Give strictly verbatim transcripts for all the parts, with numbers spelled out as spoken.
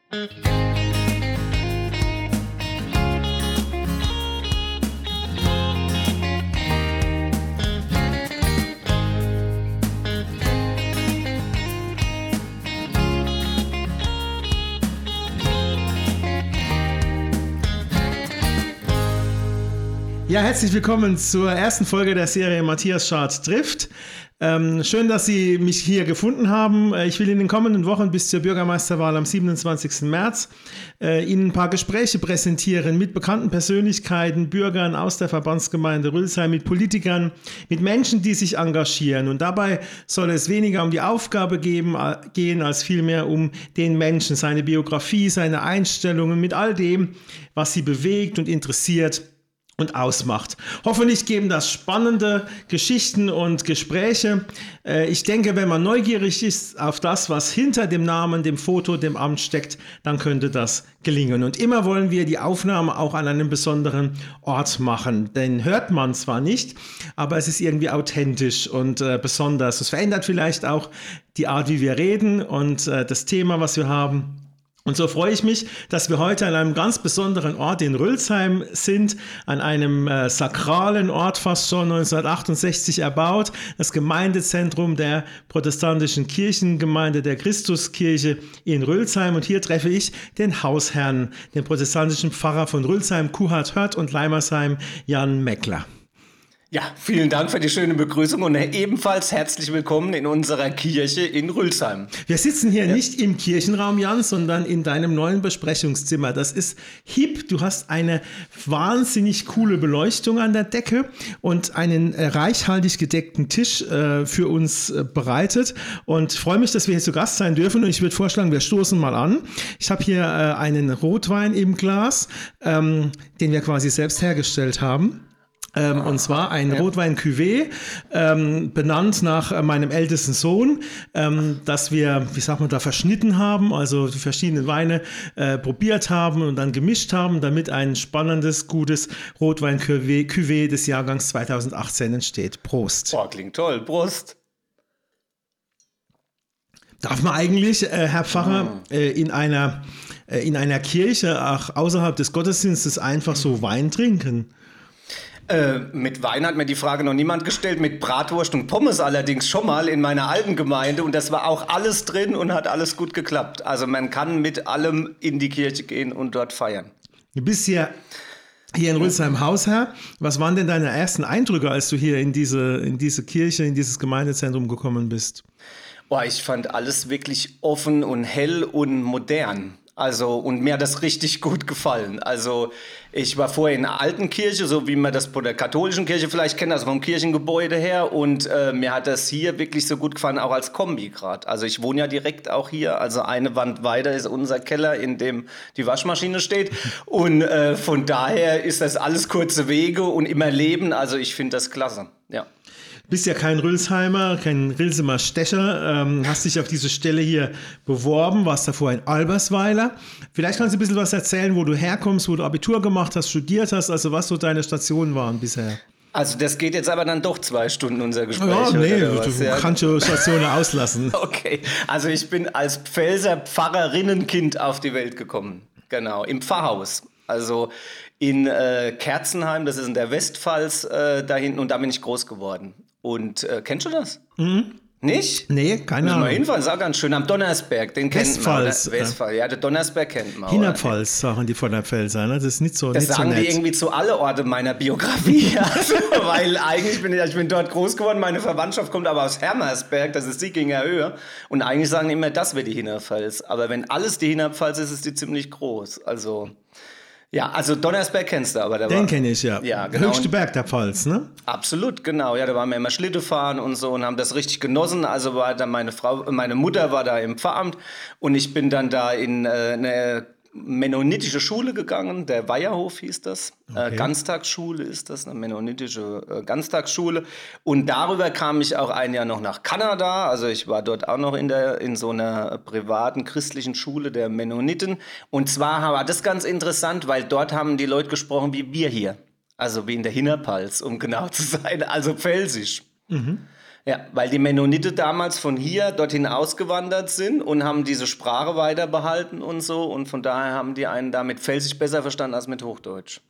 Ja, herzlich willkommen zur ersten Folge der Serie Matthias Schad trifft. Ähm, schön, dass Sie mich hier gefunden haben. Ich will in den kommenden Wochen bis zur Bürgermeisterwahl am siebenundzwanzigsten März äh, Ihnen ein paar Gespräche präsentieren mit bekannten Persönlichkeiten, Bürgern aus der Verbandsgemeinde Rülsheim, mit Politikern, mit Menschen, die sich engagieren. Und dabei soll es weniger um die Aufgabe geben, äh, gehen, als vielmehr um den Menschen, seine Biografie, seine Einstellungen, mit all dem, was sie bewegt und interessiert und ausmacht. Hoffentlich geben das spannende Geschichten und Gespräche. Ich denke, wenn man neugierig ist auf das, was hinter dem Namen, dem Foto, dem Amt steckt, dann könnte das gelingen. Und immer wollen wir die Aufnahme auch an einem besonderen Ort machen. Den hört man zwar nicht, aber es ist irgendwie authentisch und äh, besonders. Es verändert vielleicht auch die Art, wie wir reden und äh, das Thema, was wir haben. Und so freue ich mich, dass wir heute an einem ganz besonderen Ort in Rülsheim sind, an einem äh, sakralen Ort, fast schon neunzehnhundertachtundsechzig erbaut, das Gemeindezentrum der protestantischen Kirchengemeinde der Christuskirche in Rülsheim. Und hier treffe ich den Hausherrn, den protestantischen Pfarrer von Rülsheim, Kuhart Hört und Leimersheim, Jan Meckler. Ja, vielen Dank für die schöne Begrüßung und ebenfalls herzlich willkommen in unserer Kirche in Rülsheim. Wir sitzen hier ja nicht im Kirchenraum, Jan, sondern in deinem neuen Besprechungszimmer. Das ist hip. Du hast eine wahnsinnig coole Beleuchtung an der Decke und einen äh, reichhaltig gedeckten Tisch äh, für uns äh, bereitet. Und freue mich, dass wir hier zu Gast sein dürfen. Und ich würde vorschlagen, wir stoßen mal an. Ich habe hier äh, einen Rotwein im Glas, ähm, den wir quasi selbst hergestellt haben. Ähm, und zwar ein ja. Rotwein-Cuvée, ähm, benannt nach äh, meinem ältesten Sohn, ähm, dass wir, wie sagt man da, verschnitten haben, also die verschiedenen Weine äh, probiert haben und dann gemischt haben, damit ein spannendes, gutes Rotwein-Cuvée Cuvée des Jahrgangs zweitausendachtzehn entsteht. Prost. Boah, klingt toll. Prost. Darf man eigentlich, äh, Herr Pfarrer, äh, in einer, äh, in einer Kirche, auch außerhalb des Gottesdienstes, einfach so Wein trinken? Äh, mit Wein hat mir die Frage noch niemand gestellt, mit Bratwurst und Pommes allerdings schon mal in meiner alten Gemeinde und das war auch alles drin und hat alles gut geklappt. Also man kann mit allem in die Kirche gehen und dort feiern. Du bist ja hier in Rülsheim Hausherr. Was waren denn deine ersten Eindrücke, als du hier in diese, in diese Kirche, in dieses Gemeindezentrum gekommen bist? Boah, ich fand alles wirklich offen und hell und modern. Also, und mir hat das richtig gut gefallen. Also, ich war vorher in einer alten Kirche, so wie man das von der katholischen Kirche vielleicht kennt, also vom Kirchengebäude her. Und äh, mir hat das hier wirklich so gut gefallen, auch als Kombi gerade. Also, ich wohne ja direkt auch hier. Also, eine Wand weiter ist unser Keller, in dem die Waschmaschine steht. Und äh, von daher ist das alles kurze Wege und immer Leben. Also, ich finde das klasse, ja. Du bist ja kein Rülsheimer, kein Rilsemer Stecher, ähm, hast dich auf diese Stelle hier beworben, warst davor in Albersweiler. Vielleicht kannst du ein bisschen was erzählen, wo du herkommst, wo du Abitur gemacht hast, studiert hast, also was so deine Stationen waren bisher. Also das geht jetzt aber dann doch zwei Stunden, unser Gespräch. Ja, nee, oder du ja. kannst schon Stationen auslassen. Okay, also ich bin als Pfälzer Pfarrerinnenkind auf die Welt gekommen, genau, im Pfarrhaus. Also in äh, Kerzenheim, das ist in der Westpfalz äh, da hinten und da bin ich groß geworden. Und äh, kennst du das? Mhm. Nicht? Nee, keine Ahnung. Mal hinfahren, ist auch ganz schön. Am Donnersberg, den kennt Westpfalz, man. Westpfalz, ja, der Donnersberg kennt man. Hinterpfalz, sagen die von der Pfälzer, ne? Das ist nicht so, das nicht so sagen nett. Die irgendwie zu alle Orte meiner Biografie. Also, weil eigentlich bin ich, ich bin dort groß geworden, meine Verwandtschaft kommt aber aus Hermersberg, das ist Sickinger Höhe. Und eigentlich sagen die immer, das wäre die Hinterpfalz. Aber wenn alles die Hinterpfalz ist, ist die ziemlich groß. Also... Ja, also Donnersberg kennst du, aber da Den war... kenne ich, ja. Ja, genau. Höchste Berg der Pfalz, ne? Absolut, genau. Ja, da waren wir immer Schlitten fahren und so und haben das richtig genossen. Also war dann meine Frau, meine Mutter war da im Pfarramt und ich bin dann da in äh, eine mennonitische Schule gegangen, der Weiherhof hieß das, okay. äh, Ganztagsschule ist das, eine mennonitische äh, Ganztagsschule und darüber kam ich auch ein Jahr noch nach Kanada, also ich war dort auch noch in, der, in so einer privaten christlichen Schule der Mennoniten und zwar war das ganz interessant, weil dort haben die Leute gesprochen wie wir hier, also wie in der Hinterpfalz, um genau zu sein, also pfälzisch. Mhm. Ja, weil die Mennoniten damals von hier dorthin ausgewandert sind und haben diese Sprache weiter behalten und so. Und von daher haben die einen da mit Pfälzisch besser verstanden als mit Hochdeutsch.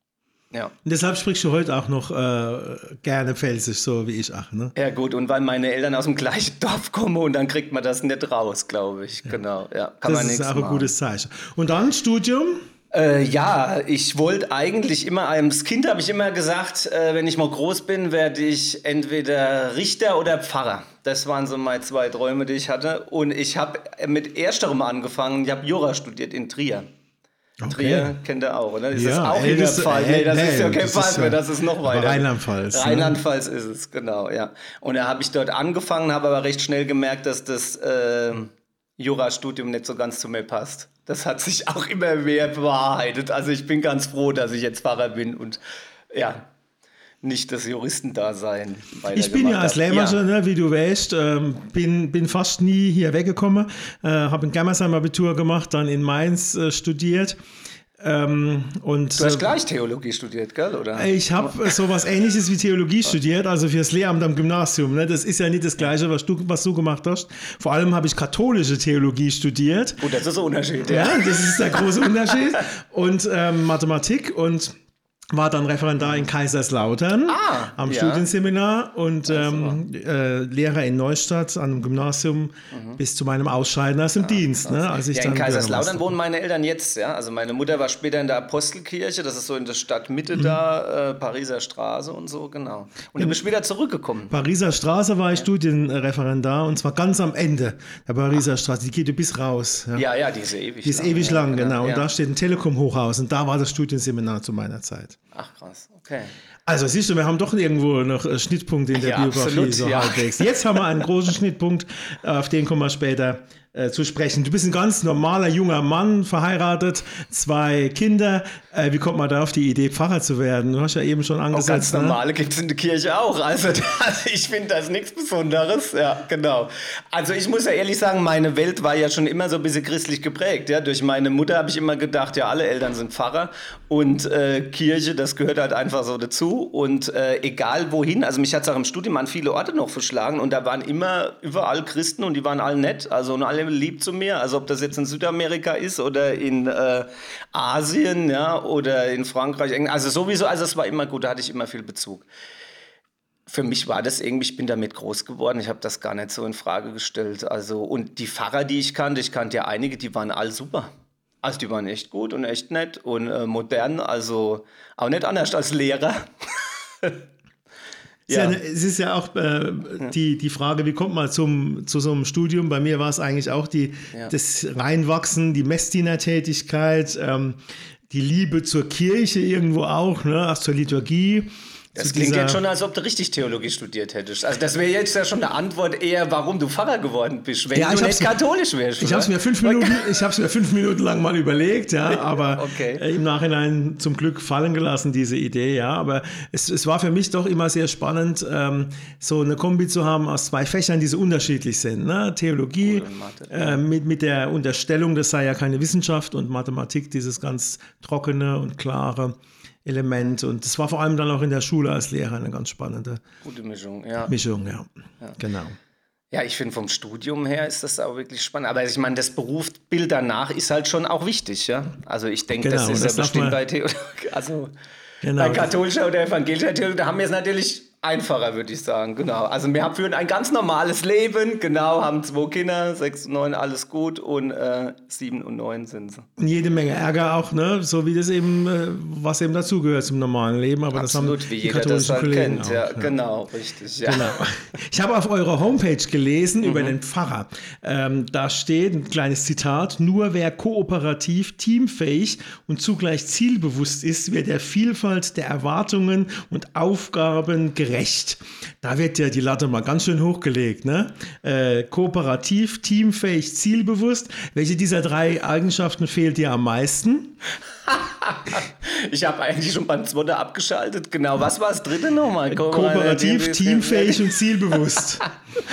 Ja. Und deshalb sprichst du heute auch noch äh, gerne Pfälzisch, so wie ich auch, ne? Ja gut, und weil meine Eltern aus dem gleichen Dorf kommen und dann kriegt man das nicht raus, glaube ich. Ja. Genau, ja. Kann das man ist auch machen. ein gutes Zeichen. Und dann Studium? Äh, ja, ich wollte eigentlich immer, als Kind habe ich immer gesagt, äh, wenn ich mal groß bin, werde ich entweder Richter oder Pfarrer. Das waren so meine zwei Träume, die ich hatte. Und ich habe mit ersterem angefangen, ich habe Jura studiert in Trier. Okay. Trier kennt ihr auch, oder? Ist ja, das auch in der Pfalz? Nee, das nee, ist ja kein Pfalz mehr, das ist noch weiter. Rheinland-Pfalz. Rheinland-Pfalz ist es, genau, ja. Und da habe ich dort angefangen, habe aber recht schnell gemerkt, dass das äh, Jurastudium nicht so ganz zu mir passt. Das hat sich auch immer mehr bewahrheitet. Also ich bin ganz froh, dass ich jetzt Pfarrer bin und ja, nicht das Juristendasein weitergemacht. Ich bin ja als Lämmerscher, ja. ne, wie du weißt, ähm, bin, bin fast nie hier weggekommen, äh, habe ein Germersheim-Abitur gemacht, dann in Mainz äh, studiert. Ähm, und, du hast gleich Theologie studiert, gell? Oder? Ich habe sowas Ähnliches wie Theologie studiert, also fürs Lehramt am Gymnasium. Ne? Das ist ja nicht das Gleiche, was du, was du gemacht hast. Vor allem habe ich katholische Theologie studiert. Gut, das ist ein Unterschied. Ja, ja, das ist der große Unterschied. Und ähm, Mathematik und war dann Referendar in Kaiserslautern ah, am ja. Studienseminar und ähm, äh, Lehrer in Neustadt an einem Gymnasium mhm. bis zu meinem Ausscheiden aus dem ja, Dienst. Ne, als ich ja, dann in Kaiserslautern wohnen meine Eltern jetzt. Ja? Also meine Mutter war später in der Apostelkirche, das ist so in der Stadtmitte mhm. da, äh, Pariser Straße und so, genau. Und du bist wieder zurückgekommen. Pariser Straße war ich ja. Studienreferendar und zwar ganz am Ende der Pariser Ach. Straße. Die geht bis raus. Ja, ja, ja die ist ewig lang. Die ist lang, ewig ja, lang, genau. Ja. Und da steht ein Telekom-Hochhaus und da war das Studienseminar zu meiner Zeit. Ach krass, okay. Also siehst du, wir haben doch irgendwo noch Schnittpunkte in der ja, Biografie, absolut, so ja. halbwegs. Jetzt haben wir einen großen Schnittpunkt, auf den kommen wir später äh, zu sprechen. Du bist ein ganz normaler junger Mann, verheiratet, zwei Kinder. Äh, wie kommt man da auf die Idee, Pfarrer zu werden? Du hast ja eben schon angesetzt. Auch ganz ne? normale gibt es in der Kirche auch. Also das, ich finde das nichts Besonderes. Ja, genau. Also ich muss ja ehrlich sagen, meine Welt war ja schon immer so ein bisschen christlich geprägt. Ja? Durch meine Mutter habe ich immer gedacht, ja, alle Eltern sind Pfarrer und äh, Kirche, das gehört halt einfach so dazu. Und äh, egal wohin, also mich hat es auch im Studium an viele Orte noch verschlagen und da waren immer überall Christen und die waren alle nett, also und alle lieb zu mir. Also ob das jetzt in Südamerika ist oder in äh, Asien, ja, oder in Frankreich, also sowieso, also es war immer gut, da hatte ich immer viel Bezug. Für mich war das irgendwie, ich bin damit groß geworden, ich habe das gar nicht so in Frage gestellt. Also und die Pfarrer, die ich kannte, ich kannte ja einige, die waren alle super. Also die waren echt gut und echt nett und äh, modern, also auch nicht anders als Lehrer. Ja. Ja, es ist ja auch äh, die, die Frage, wie kommt man zum, zu so einem Studium? Bei mir war es eigentlich auch die, ja. das Reinwachsen, die Messdienertätigkeit, ähm, die Liebe zur Kirche irgendwo auch, ne, auch zur Liturgie. Das klingt jetzt schon, als ob du richtig Theologie studiert hättest. Also das wäre jetzt ja schon eine Antwort eher, warum du Pfarrer geworden bist, wenn ja, du nicht katholisch wärst. Ich habe es mir fünf Minuten, ich habe es mir fünf Minuten lang mal überlegt, ja, aber okay. äh, im Nachhinein zum Glück fallen gelassen diese Idee, ja. Aber es, es war für mich doch immer sehr spannend, ähm, so eine Kombi zu haben aus zwei Fächern, die so unterschiedlich sind, ne? Theologie Mathe, äh, mit mit der Unterstellung, das sei ja keine Wissenschaft, und Mathematik, dieses ganz trockene und klare Element, und das war vor allem dann auch in der Schule als Lehrer eine ganz spannende gute Mischung, ja. Mischung, ja, ja. Genau. Ja, ich finde vom Studium her ist das auch wirklich spannend, aber ich meine, das Berufsbild danach ist halt schon auch wichtig, ja. Also ich denke, genau, das ist das ja bestimmt bei Theologie, also genau. Bei katholischer oder evangelischer Theologie, da haben wir es natürlich einfacher, würde ich sagen, genau. Also wir führen ein ganz normales Leben, genau, haben zwei Kinder, sechs und neun, alles gut, und äh, sieben und neun sind sie. Und jede Menge Ärger auch, ne? So wie das eben, äh, was eben dazugehört zum normalen Leben. Aber absolut, das haben wie die jeder katholischen das halt Kollegen kennt, auch, ja, ja, genau, richtig. Ja. Genau. Ich habe auf eurer Homepage gelesen mhm. über den Pfarrer. Ähm, da steht ein kleines Zitat: Nur wer kooperativ, teamfähig und zugleich zielbewusst ist, wird der Vielfalt der Erwartungen und Aufgaben gerecht. Recht. Da wird ja die Latte mal ganz schön hochgelegt, ne? Äh, kooperativ, teamfähig, zielbewusst. Welche dieser drei Eigenschaften fehlt dir am meisten? Ich habe eigentlich schon beim zweiten abgeschaltet. Genau, was war das dritte nochmal? Kooperativ, teamfähig und zielbewusst.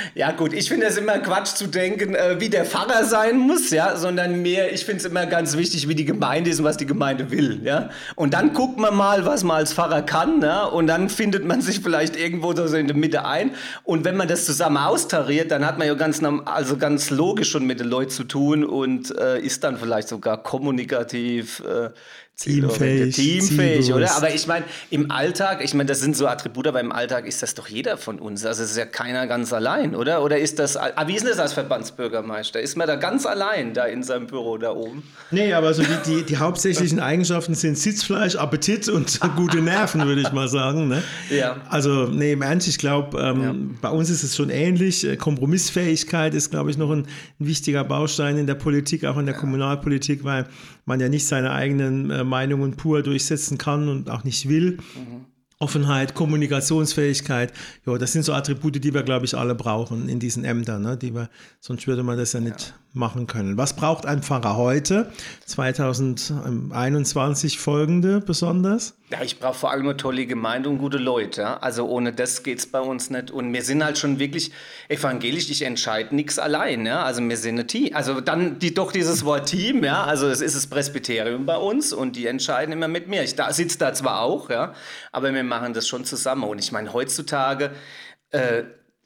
Ja gut, ich finde es immer Quatsch zu denken, äh, wie der Pfarrer sein muss, ja, sondern mehr, ich finde es immer ganz wichtig, wie die Gemeinde ist und was die Gemeinde will, ja. Und dann guckt man mal, was man als Pfarrer kann, ja, und dann findet man sich vielleicht irgendwo so in der Mitte ein. Und wenn man das zusammen austariert, dann hat man ja ganz, also ganz logisch schon mit den Leuten zu tun und äh, ist dann vielleicht sogar kommunikativ äh, Teamfähig, Teamfähig, oder? Aber ich meine, im Alltag, ich meine, das sind so Attribute, aber im Alltag ist das doch jeder von uns. Also es ist ja keiner ganz allein, oder? Oder ist das, ah, wie ist denn das als Verbandsbürgermeister? Ist man da ganz allein da in seinem Büro da oben? Nee, aber so die, die, die hauptsächlichen Eigenschaften sind Sitzfleisch, Appetit und gute Nerven, würde ich mal sagen. Ne? Ja. Also, nee, im Ernst, ich glaube, ähm, ja. bei uns ist es schon ähnlich. Kompromissfähigkeit ist, glaube ich, noch ein, ein wichtiger Baustein in der Politik, auch in der ja. Kommunalpolitik, weil man ja nicht seine eigenen äh, Meinungen pur durchsetzen kann und auch nicht will. Mhm. Offenheit, Kommunikationsfähigkeit, ja, das sind so Attribute, die wir, glaube ich, alle brauchen in diesen Ämtern, ne? Die wir, sonst würde man das ja nicht ja. machen können. Was braucht ein Pfarrer heute, zwanzig einundzwanzig folgende besonders? Ja, ich brauche vor allem eine tolle Gemeinde und gute Leute. Ja? Also ohne das geht es bei uns nicht. Und wir sind halt schon wirklich evangelisch, ich entscheide nichts allein. Ja? Also wir sind ein Team. Also dann die, doch dieses Wort Team, ja, also es ist das Presbyterium bei uns und die entscheiden immer mit mir. Ich da, sitze da zwar auch, ja, aber wir machen das schon zusammen. Und ich meine, heutzutage, äh,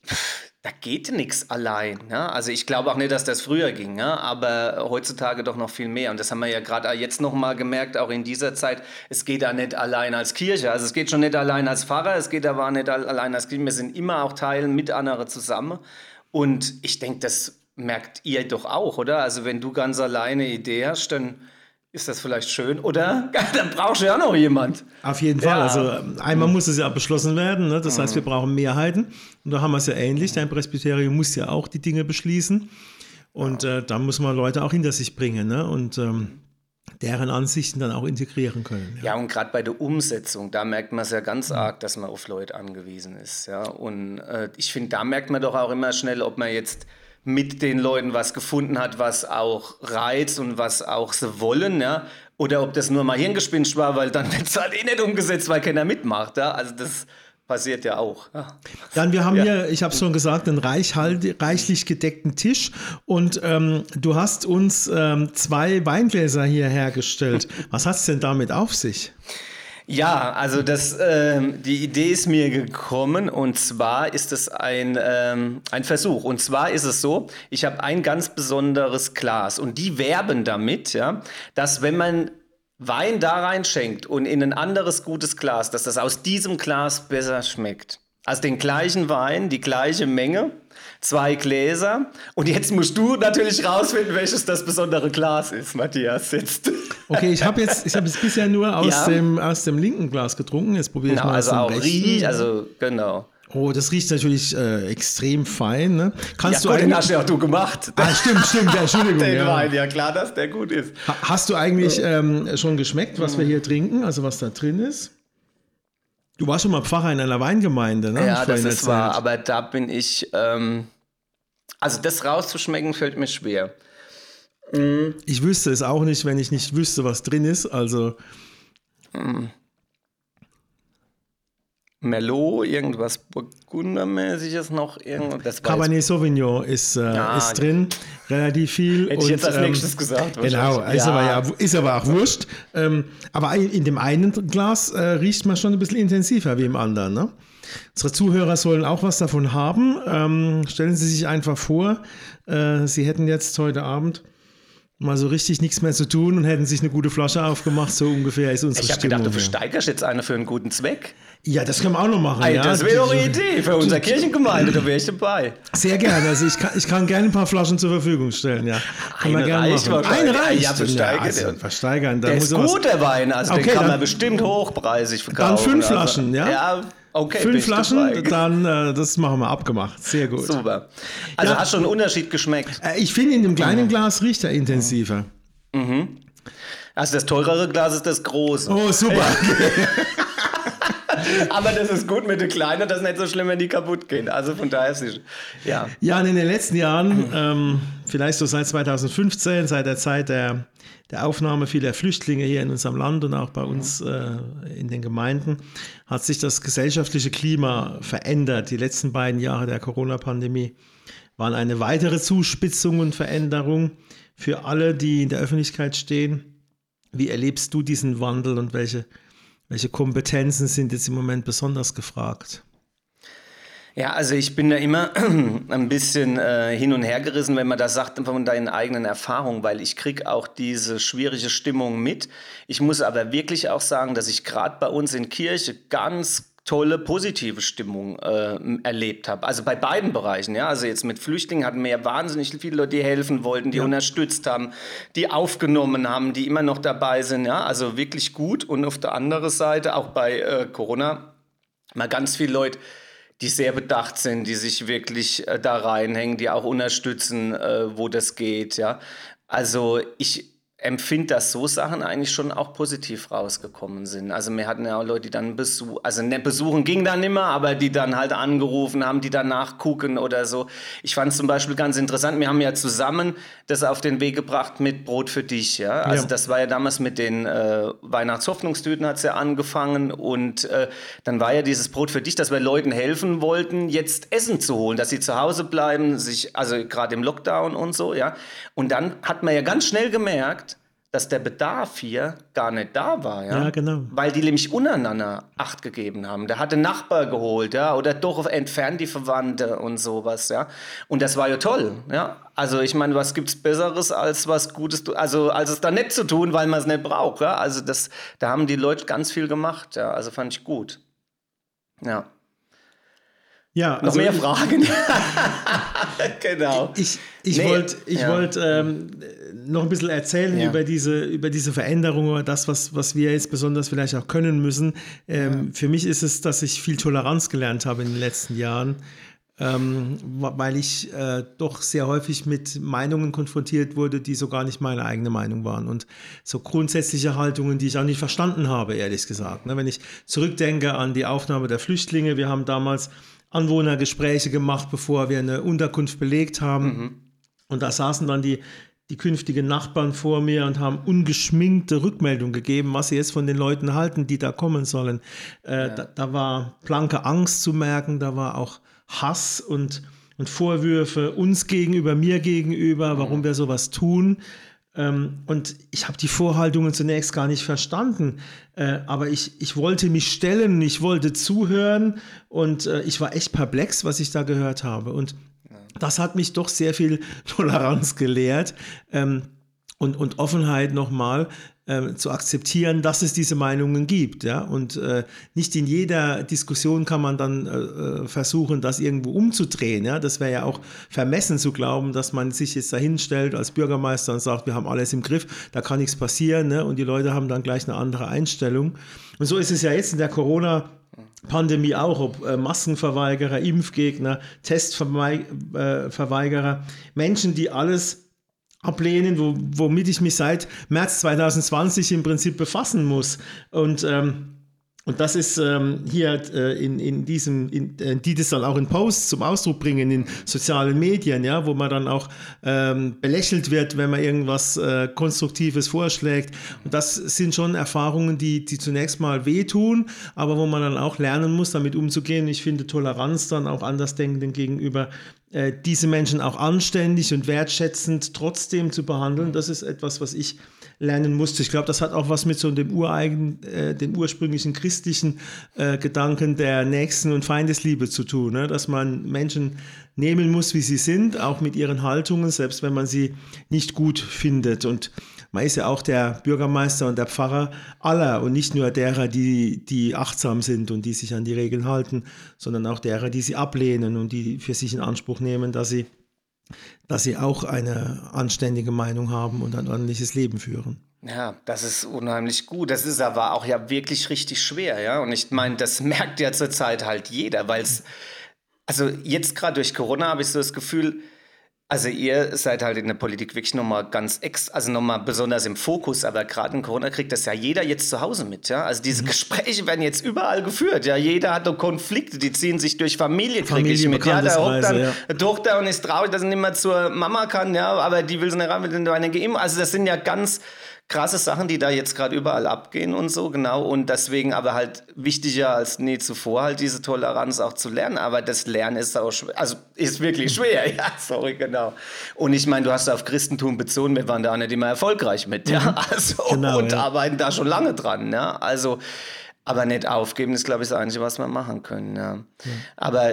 da geht nichts allein. Ja? Also ich glaube auch nicht, dass das früher ging, ja? Aber heutzutage doch noch viel mehr. Und das haben wir ja gerade jetzt noch mal gemerkt, auch in dieser Zeit, es geht da nicht allein als Kirche. Also es geht schon nicht allein als Pfarrer, es geht aber auch nicht allein als Kirche. Wir sind immer auch Teil mit anderen zusammen. Und ich denke, das merkt ihr doch auch, oder? Also wenn du ganz alleine Idee hast, dann ist das vielleicht schön, oder? Dann brauchst du ja noch jemand. Auf jeden Fall. Ja. Also einmal muss es ja beschlossen werden. Ne? Das mhm. heißt, wir brauchen Mehrheiten. Und da haben wir es ja ähnlich. Dein Presbyterium muss ja auch die Dinge beschließen. Und ja. äh, da muss man Leute auch hinter sich bringen, ne? Und ähm, deren Ansichten dann auch integrieren können. Ja, ja und gerade bei der Umsetzung, da merkt man es ja ganz mhm. arg, dass man auf Leute angewiesen ist. Ja? Und äh, ich finde, da merkt man doch auch immer schnell, ob man jetzt mit den Leuten was gefunden hat, was auch reizt und was auch sie wollen, ja, oder ob das nur mal Hirngespinst war, weil dann wird es halt eh nicht umgesetzt, weil keiner mitmacht, ja, also das passiert ja auch. Ja. Dann, wir haben ja. hier, ich habe es schon gesagt, einen reichhalt, reichlich gedeckten Tisch und ähm, du hast uns ähm, zwei Weingläser hier hergestellt. Was hat es denn damit auf sich? Ja, also das, ähm, die Idee ist mir gekommen und zwar ist es ein, ähm, ein Versuch. Und zwar ist es so, ich habe ein ganz besonderes Glas und die werben damit, ja, dass wenn man Wein da reinschenkt und in ein anderes gutes Glas, dass das aus diesem Glas besser schmeckt. Also den gleichen Wein, die gleiche Menge, zwei Gläser. Und jetzt musst du natürlich rausfinden, welches das besondere Glas ist, Matthias. Jetzt. Okay, ich habe jetzt, ich habe jetzt bisher nur aus, ja. dem, aus dem linken Glas getrunken. Jetzt probiere ich genau, mal also aus auch dem riecht, also genau. Oh, das riecht natürlich äh, extrem fein. Ne? Kannst ja, du gut, den hast ja auch du gemacht. Ah, stimmt, stimmt, ja, Entschuldigung. Den ja. Wein, ja klar, dass der gut ist. Ha- hast du eigentlich ähm, schon geschmeckt, was wir hier trinken, also was da drin ist? Du warst schon mal Pfarrer in einer Weingemeinde, ne? Ja, das ist wahr, aber da bin ich, ähm, also das rauszuschmecken fällt mir schwer. Mhm. Ich wüsste es auch nicht, wenn ich nicht wüsste, was drin ist, also... Mhm. Merlot, irgendwas Burgundermäßiges noch. Irgendwas, Cabernet Sauvignon ist, äh, ja, ist drin, relativ viel. Hätte ich jetzt als ähm, nächstes gesagt. Genau, ist, ja. Aber ja, ist aber auch wurscht. Ähm, aber in dem einen Glas äh, riecht man schon ein bisschen intensiver wie im anderen. Ne? Unsere Zuhörer sollen auch was davon haben. Ähm, stellen Sie sich einfach vor, äh, Sie hätten jetzt heute Abend mal so richtig nichts mehr zu tun und hätten sich eine gute Flasche aufgemacht, so ungefähr ist unsere ich hab Stimmung. Ich habe gedacht, du versteigerst jetzt eine für einen guten Zweck. Ja, das können wir auch noch machen. Ey, ja. Das wäre doch eine Idee für unsere Kirchengemeinde, da wäre ich dabei. Sehr gerne, also ich kann, ich kann gerne ein paar Flaschen zur Verfügung stellen. Ja. Kann eine reicht wahrscheinlich. Eine reicht. Ja, versteigern. Ja, also versteigern. Da der muss ist gut, was... der Wein, also okay, den kann dann, man bestimmt hochpreisig verkaufen. Dann fünf Flaschen, also, ja? Ja, okay. Fünf Flaschen, dann äh, das machen wir abgemacht. Sehr gut. Super. Also ja. Hast du einen Unterschied geschmeckt? Äh, ich finde, in dem kleinen Glas riecht er intensiver. Mhm. Also das teurere Glas ist das große. Oh, super. Aber das ist gut mit den Kleinen, das ist nicht so schlimm, wenn die kaputt gehen. Also von daher ist es, ja. Ja, und in den letzten Jahren, ähm, vielleicht so seit zwanzig fünfzehn, seit der Zeit der, der Aufnahme vieler Flüchtlinge hier in unserem Land und auch bei uns äh, in den Gemeinden, hat sich das gesellschaftliche Klima verändert. Die letzten beiden Jahre der Corona-Pandemie waren eine weitere Zuspitzung und Veränderung für alle, die in der Öffentlichkeit stehen. Wie erlebst du diesen Wandel und welche, welche Kompetenzen sind jetzt im Moment besonders gefragt? Ja, also ich bin da immer ein bisschen äh, hin und her gerissen, wenn man das sagt, von deinen eigenen Erfahrungen, weil ich kriege auch diese schwierige Stimmung mit. Ich muss aber wirklich auch sagen, dass ich gerade bei uns in Kirche ganz tolle, positive Stimmung äh, erlebt habe. Also bei beiden Bereichen. Ja? Also jetzt mit Flüchtlingen hatten wir ja wahnsinnig viele Leute, die helfen wollten, die ja. unterstützt haben, die aufgenommen haben, die immer noch dabei sind. Ja? Also wirklich gut. Und auf der anderen Seite, auch bei äh, Corona, mal ganz viele Leute, die sehr bedacht sind, die sich wirklich äh, da reinhängen, die auch unterstützen, äh, wo das geht. Ja? Also ich empfinde, dass so Sachen eigentlich schon auch positiv rausgekommen sind. Also wir hatten ja auch Leute, die dann besuchen, also nicht besuchen ging dann nicht mehr, aber die dann halt angerufen haben, die dann nachgucken oder so. Ich fand es zum Beispiel ganz interessant, wir haben ja zusammen das auf den Weg gebracht mit Brot für dich. Ja? Also ja. Das war ja damals mit den äh, Weihnachtshoffnungstüten hat es ja angefangen und äh, dann war ja dieses Brot für dich, dass wir Leuten helfen wollten, jetzt Essen zu holen, dass sie zu Hause bleiben, sich, also gerade im Lockdown und so. Ja. Und dann hat man ja ganz schnell gemerkt, dass der Bedarf hier gar nicht da war, ja, ja genau. Weil die nämlich untereinander Acht gegeben haben. Der hat den Nachbar geholt, ja, oder doch entfernt die Verwandte und sowas, ja. Und das war ja toll, ja. Also ich meine, was gibt's Besseres als was Gutes, also als es da nicht zu tun, weil man es nicht braucht, ja. Also das, da haben die Leute ganz viel gemacht, ja. Also fand ich gut, ja. Ja, noch also mehr ich, Fragen. Genau. Ich, ich nee. wollte ich ja. wollt, ähm, noch ein bisschen erzählen ja. über, diese, über diese Veränderung, über das, was, was wir jetzt besonders vielleicht auch können müssen. Ähm, ja. Für mich ist es, dass ich viel Toleranz gelernt habe in den letzten Jahren, ähm, weil ich äh, doch sehr häufig mit Meinungen konfrontiert wurde, die so gar nicht meine eigene Meinung waren. Und so grundsätzliche Haltungen, die ich auch nicht verstanden habe, ehrlich gesagt. Ne, wenn ich zurückdenke an die Aufnahme der Flüchtlinge, wir haben damals Anwohnergespräche gemacht, bevor wir eine Unterkunft belegt haben. Mhm. Und da saßen dann die, die künftigen Nachbarn vor mir und haben ungeschminkte Rückmeldung gegeben, was sie jetzt von den Leuten halten, die da kommen sollen. Äh, ja. da, da war blanke Angst zu merken, da war auch Hass und, und Vorwürfe uns gegenüber, mir gegenüber, warum mhm. wir sowas tun. Ähm, und ich habe die Vorhaltungen zunächst gar nicht verstanden, äh, aber ich, ich wollte mich stellen, ich wollte zuhören und äh, ich war echt perplex, was ich da gehört habe. Und ja. das hat mich doch sehr viel Toleranz gelehrt ähm, und, und Offenheit nochmal äh, zu akzeptieren, dass es diese Meinungen gibt. Ja? Und äh, nicht in jeder Diskussion kann man dann äh, versuchen, das irgendwo umzudrehen. Ja? Das wäre ja auch vermessen zu glauben, dass man sich jetzt dahin stellt als Bürgermeister und sagt, wir haben alles im Griff, da kann nichts passieren. Ne? Und die Leute haben dann gleich eine andere Einstellung. Und so ist es ja jetzt in der Corona- Pandemie auch, ob äh, Maskenverweigerer, Impfgegner, Testverweigerer, Menschen, die alles ablehnen, wo, womit ich mich seit März zwanzig zwanzig im Prinzip befassen muss. Und, ähm, und das ist ähm, hier äh, in, in diesem, in, äh, die das dann auch in Posts zum Ausdruck bringen, in sozialen Medien, ja, wo man dann auch ähm, belächelt wird, wenn man irgendwas äh, Konstruktives vorschlägt. Und das sind schon Erfahrungen, die, die zunächst mal wehtun, aber wo man dann auch lernen muss, damit umzugehen. Ich finde Toleranz dann auch Andersdenkenden gegenüber, äh, diese Menschen auch anständig und wertschätzend trotzdem zu behandeln. Das ist etwas, was ich lernen musste. Ich glaube, das hat auch was mit so dem ureigen, äh, den ursprünglichen christlichen äh, Gedanken der Nächsten- und Feindesliebe zu tun, ne? Dass man Menschen nehmen muss, wie sie sind, auch mit ihren Haltungen, selbst wenn man sie nicht gut findet. Und man ist ja auch der Bürgermeister und der Pfarrer aller und nicht nur derer, die, die achtsam sind und die sich an die Regeln halten, sondern auch derer, die sie ablehnen und die für sich in Anspruch nehmen, dass sie dass sie auch eine anständige Meinung haben und ein ordentliches Leben führen. Ja, das ist unheimlich gut. Das ist aber auch ja wirklich richtig schwer, ja. Und ich meine, das merkt ja zurzeit halt jeder, weil es, also jetzt gerade durch Corona habe ich so das Gefühl, also ihr seid halt in der Politik wirklich nochmal ganz ex, also nochmal besonders im Fokus, aber gerade in Corona kriegt das ja jeder jetzt zu Hause mit, ja. Also diese mhm. Gespräche werden jetzt überall geführt, ja. Jeder hat so Konflikte, die ziehen sich durch Familie, kriege ich mit. Ja, da hockt dann ja. eine Tochter und ist traurig, dass sie nicht mehr zur Mama kann, ja, aber die will sie nicht rein, will eine geimpft. Also das sind ja ganz, krasse Sachen, die da jetzt gerade überall abgehen und so, genau. Und deswegen aber halt wichtiger als nie zuvor, halt diese Toleranz auch zu lernen. Aber das Lernen ist auch schwer, also ist wirklich schwer, ja, sorry, genau. Und ich meine, du hast auf Christentum bezogen, wir waren da auch nicht immer erfolgreich mit, ja, also Genau, und ja. arbeiten da schon lange dran, ja, also, aber nicht aufgeben ist, glaube ich, das Einzige, was wir machen können, ja. ja. Aber,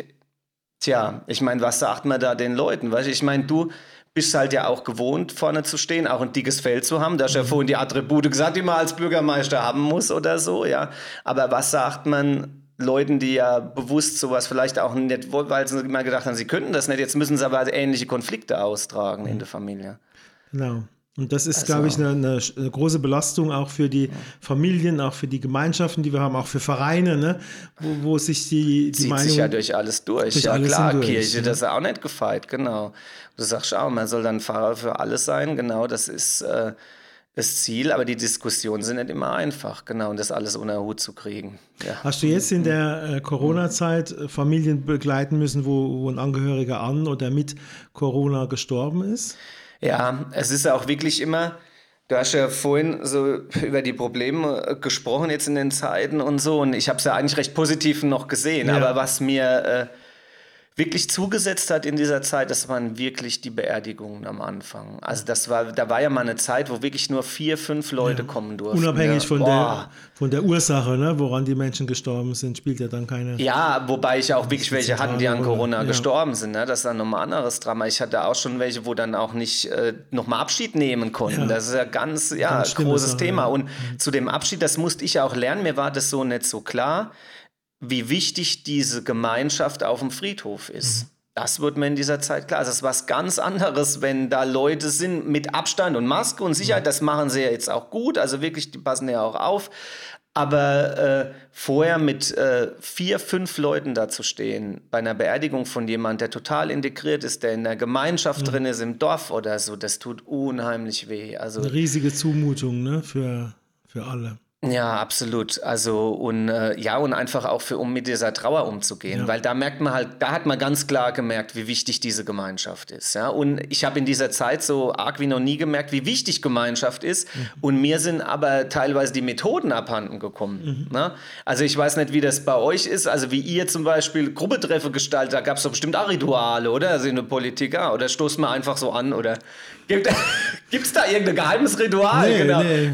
tja, ich meine, was sagt man da den Leuten, weißt du, ich meine, du bist halt ja auch gewohnt, vorne zu stehen, auch ein dickes Feld zu haben. Du hast ja vorhin die Attribute gesagt, die man als Bürgermeister haben muss oder so, ja. Aber was sagt man Leuten, die ja bewusst sowas vielleicht auch nicht, weil sie immer gedacht haben, sie könnten das nicht, jetzt müssen sie aber ähnliche Konflikte austragen in der Familie. Genau. Und das ist, Also, glaube ich, eine, eine, eine große Belastung auch für die Familien, auch für die Gemeinschaften, die wir haben, auch für Vereine, ne? wo, wo sich die, die zieht Meinung... sich ja durch alles durch. durch ja alles klar, hindurch, Kirche, ja. das ist auch nicht gefeit, genau. Du sagst auch, man soll dann Pfarrer für alles sein, genau, das ist äh, das Ziel, aber die Diskussionen sind nicht immer einfach, genau, und das alles unter den Hut zu kriegen. Ja. Hast du jetzt in der äh, Corona-Zeit äh, Familien begleiten müssen, wo, wo ein Angehöriger an oder mit Corona gestorben ist? Ja, es ist auch wirklich immer, du hast ja vorhin so über die Probleme gesprochen jetzt in den Zeiten und so und ich habe es ja eigentlich recht positiv noch gesehen, Ja. aber was mir äh, wirklich zugesetzt hat in dieser Zeit, das waren wirklich die Beerdigungen am Anfang. Also das war, da war ja mal eine Zeit, wo wirklich nur vier, fünf Leute ja. kommen durften. Unabhängig ja. von, der, von der Ursache, ne, woran die Menschen gestorben sind, spielt ja dann keine... Ja, wobei ich auch wirklich welche hatten, die an Corona ja. gestorben sind. Ne? Das ist dann nochmal ein anderes Drama. Ich hatte auch schon welche, wo dann auch nicht äh, nochmal Abschied nehmen konnten. Ja. Das ist ja ganz, ja, ganz großes Sache, Thema. Ja. Und mhm. zu dem Abschied, das musste ich auch lernen, mir war das so nicht so klar, wie wichtig diese Gemeinschaft auf dem Friedhof ist. Mhm. Das wird mir in dieser Zeit klar. Das ist was ganz anderes, wenn da Leute sind mit Abstand und Maske und Sicherheit. Mhm. Das machen sie ja jetzt auch gut. Also wirklich, die passen ja auch auf. Aber äh, vorher mit äh, vier, fünf Leuten da zu stehen, bei einer Beerdigung von jemandem, der total integriert ist, der in der Gemeinschaft mhm. drin ist, im Dorf oder so, das tut unheimlich weh. Also, eine riesige Zumutung, ne, für, für alle. Ja, absolut. Also und äh, ja und einfach auch für um mit dieser Trauer umzugehen, ja. weil da merkt man halt, da hat man ganz klar gemerkt, wie wichtig diese Gemeinschaft ist. Ja, und ich habe in dieser Zeit so arg wie noch nie gemerkt, wie wichtig Gemeinschaft ist. Mhm. Und mir sind aber teilweise die Methoden abhanden gekommen. Mhm. Ne? Also ich weiß nicht, wie das bei euch ist. Also wie ihr zum Beispiel Gruppentreffe gestaltet, da gab es doch bestimmt auch Rituale, oder? Also in der Politik, ja? Oder stoßt man einfach so an, oder gibt es da irgendein geheimes Ritual? Nee, genau. Nee.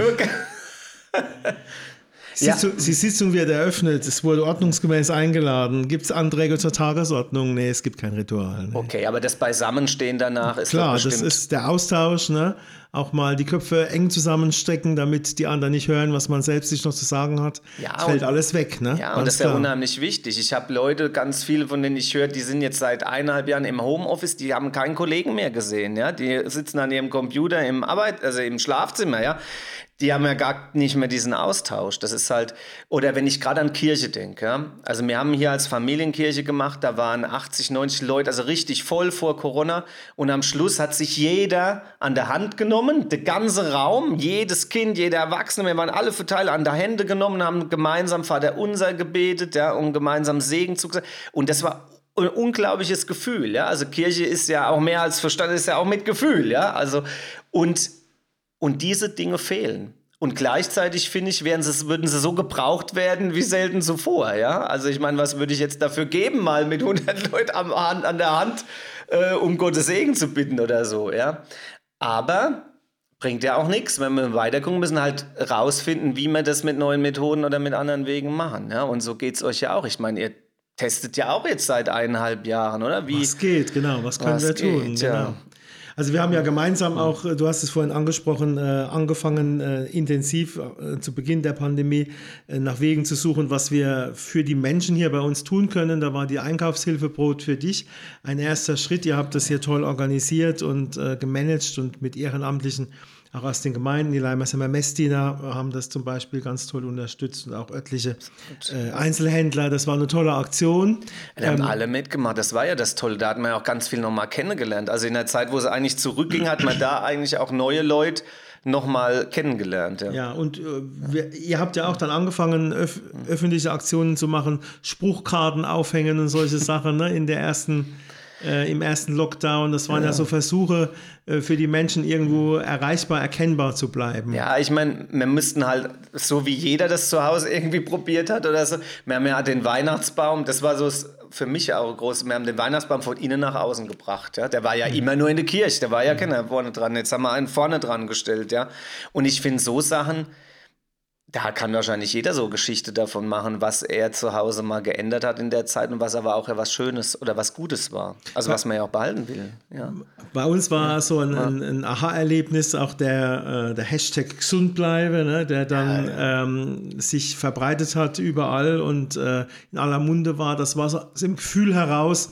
Sitzung, ja. Die Sitzung wird eröffnet, es wurde ordnungsgemäß eingeladen. Gibt es Anträge zur Tagesordnung? Nee, es gibt kein Ritual. Nee. Okay, aber das Beisammenstehen danach ist klar, doch bestimmt... das ist der Austausch, ne? Auch mal die Köpfe eng zusammenstecken, damit die anderen nicht hören, was man selbst sich noch zu sagen hat. Ja, das fällt alles weg, ne? Ja, und das ist ja unheimlich wichtig. Ich habe Leute, ganz viele, von denen ich höre, die sind jetzt seit eineinhalb Jahren im Homeoffice, die haben keinen Kollegen mehr gesehen, ja? Die sitzen an ihrem Computer im Arbeit, also im Schlafzimmer, ja? Die haben ja gar nicht mehr diesen Austausch. Das ist halt, oder wenn ich gerade an Kirche denke, ja? Also wir haben hier als Familienkirche gemacht, da waren achtzig, neunzig Leute, also richtig voll vor Corona und am Schluss hat sich jeder an der Hand genommen, der ganze Raum, jedes Kind, jeder Erwachsene, wir waren alle für Teile an der Hände genommen, haben gemeinsam Vater Unser gebetet, ja, und gemeinsam Segen zugesagt und das war ein unglaubliches Gefühl, ja, also Kirche ist ja auch mehr als Verstand, ist ja auch mit Gefühl, ja, also und Und diese Dinge fehlen. Und gleichzeitig, finde ich, werden sie, würden sie so gebraucht werden wie selten zuvor. Ja? Also ich meine, was würde ich jetzt dafür geben, mal mit hundert Leuten am, an der Hand, äh, um Gottes Segen zu bitten oder so. Ja? Aber bringt ja auch nichts. Wenn wir weitergucken, müssen halt rausfinden, wie wir das mit neuen Methoden oder mit anderen Wegen machen. Ja? Und so geht es euch ja auch. Ich meine, ihr testet ja auch jetzt seit eineinhalb Jahren, oder? Wie, was geht, genau. Was können was wir tun? Geht, genau. Ja. Also wir haben ja gemeinsam auch, du hast es vorhin angesprochen, äh, angefangen äh, intensiv äh, zu Beginn der Pandemie äh, nach Wegen zu suchen, was wir für die Menschen hier bei uns tun können. Da war die Einkaufshilfe Brot für dich ein erster Schritt. Ihr habt das hier toll organisiert und äh, gemanagt und mit Ehrenamtlichen auch aus den Gemeinden, die Leimersheimer Messdiener haben das zum Beispiel ganz toll unterstützt und auch örtliche äh, Einzelhändler. Das war eine tolle Aktion. Die haben ähm, alle mitgemacht. Das war ja das Tolle. Da hat man ja auch ganz viel nochmal kennengelernt. Also in der Zeit, wo es eigentlich zurückging, hat man da eigentlich auch neue Leute nochmal kennengelernt. Ja, ja und äh, wir, ihr habt ja auch dann angefangen, öf- öffentliche Aktionen zu machen, Spruchkarten aufhängen und solche Sachen, ne, in der ersten äh, im ersten Lockdown. Das waren ja, ja so Versuche äh, für die Menschen, irgendwo erreichbar, erkennbar zu bleiben. Ja, ich meine, wir müssten halt, so wie jeder das zu Hause irgendwie probiert hat oder so, wir haben ja den Weihnachtsbaum, das war so für mich auch groß, wir haben den Weihnachtsbaum von innen nach außen gebracht. Ja? Der war ja mhm. immer nur in der Kirche, der war ja mhm. keiner vorne dran. Jetzt haben wir einen vorne dran gestellt. Ja? Und ich finde so Sachen, da kann wahrscheinlich jeder so Geschichte davon machen, was er zu Hause mal geändert hat in der Zeit und was aber auch ja was Schönes oder was Gutes war. Also was man ja auch behalten will. Ja. Bei uns war ja. so ein, ja. ein, ein Aha-Erlebnis, auch der, äh, der Hashtag Gesundbleibe, ne, der dann ja, ja. Ähm, sich verbreitet hat überall und äh, in aller Munde war. Das war so aus dem Gefühl heraus,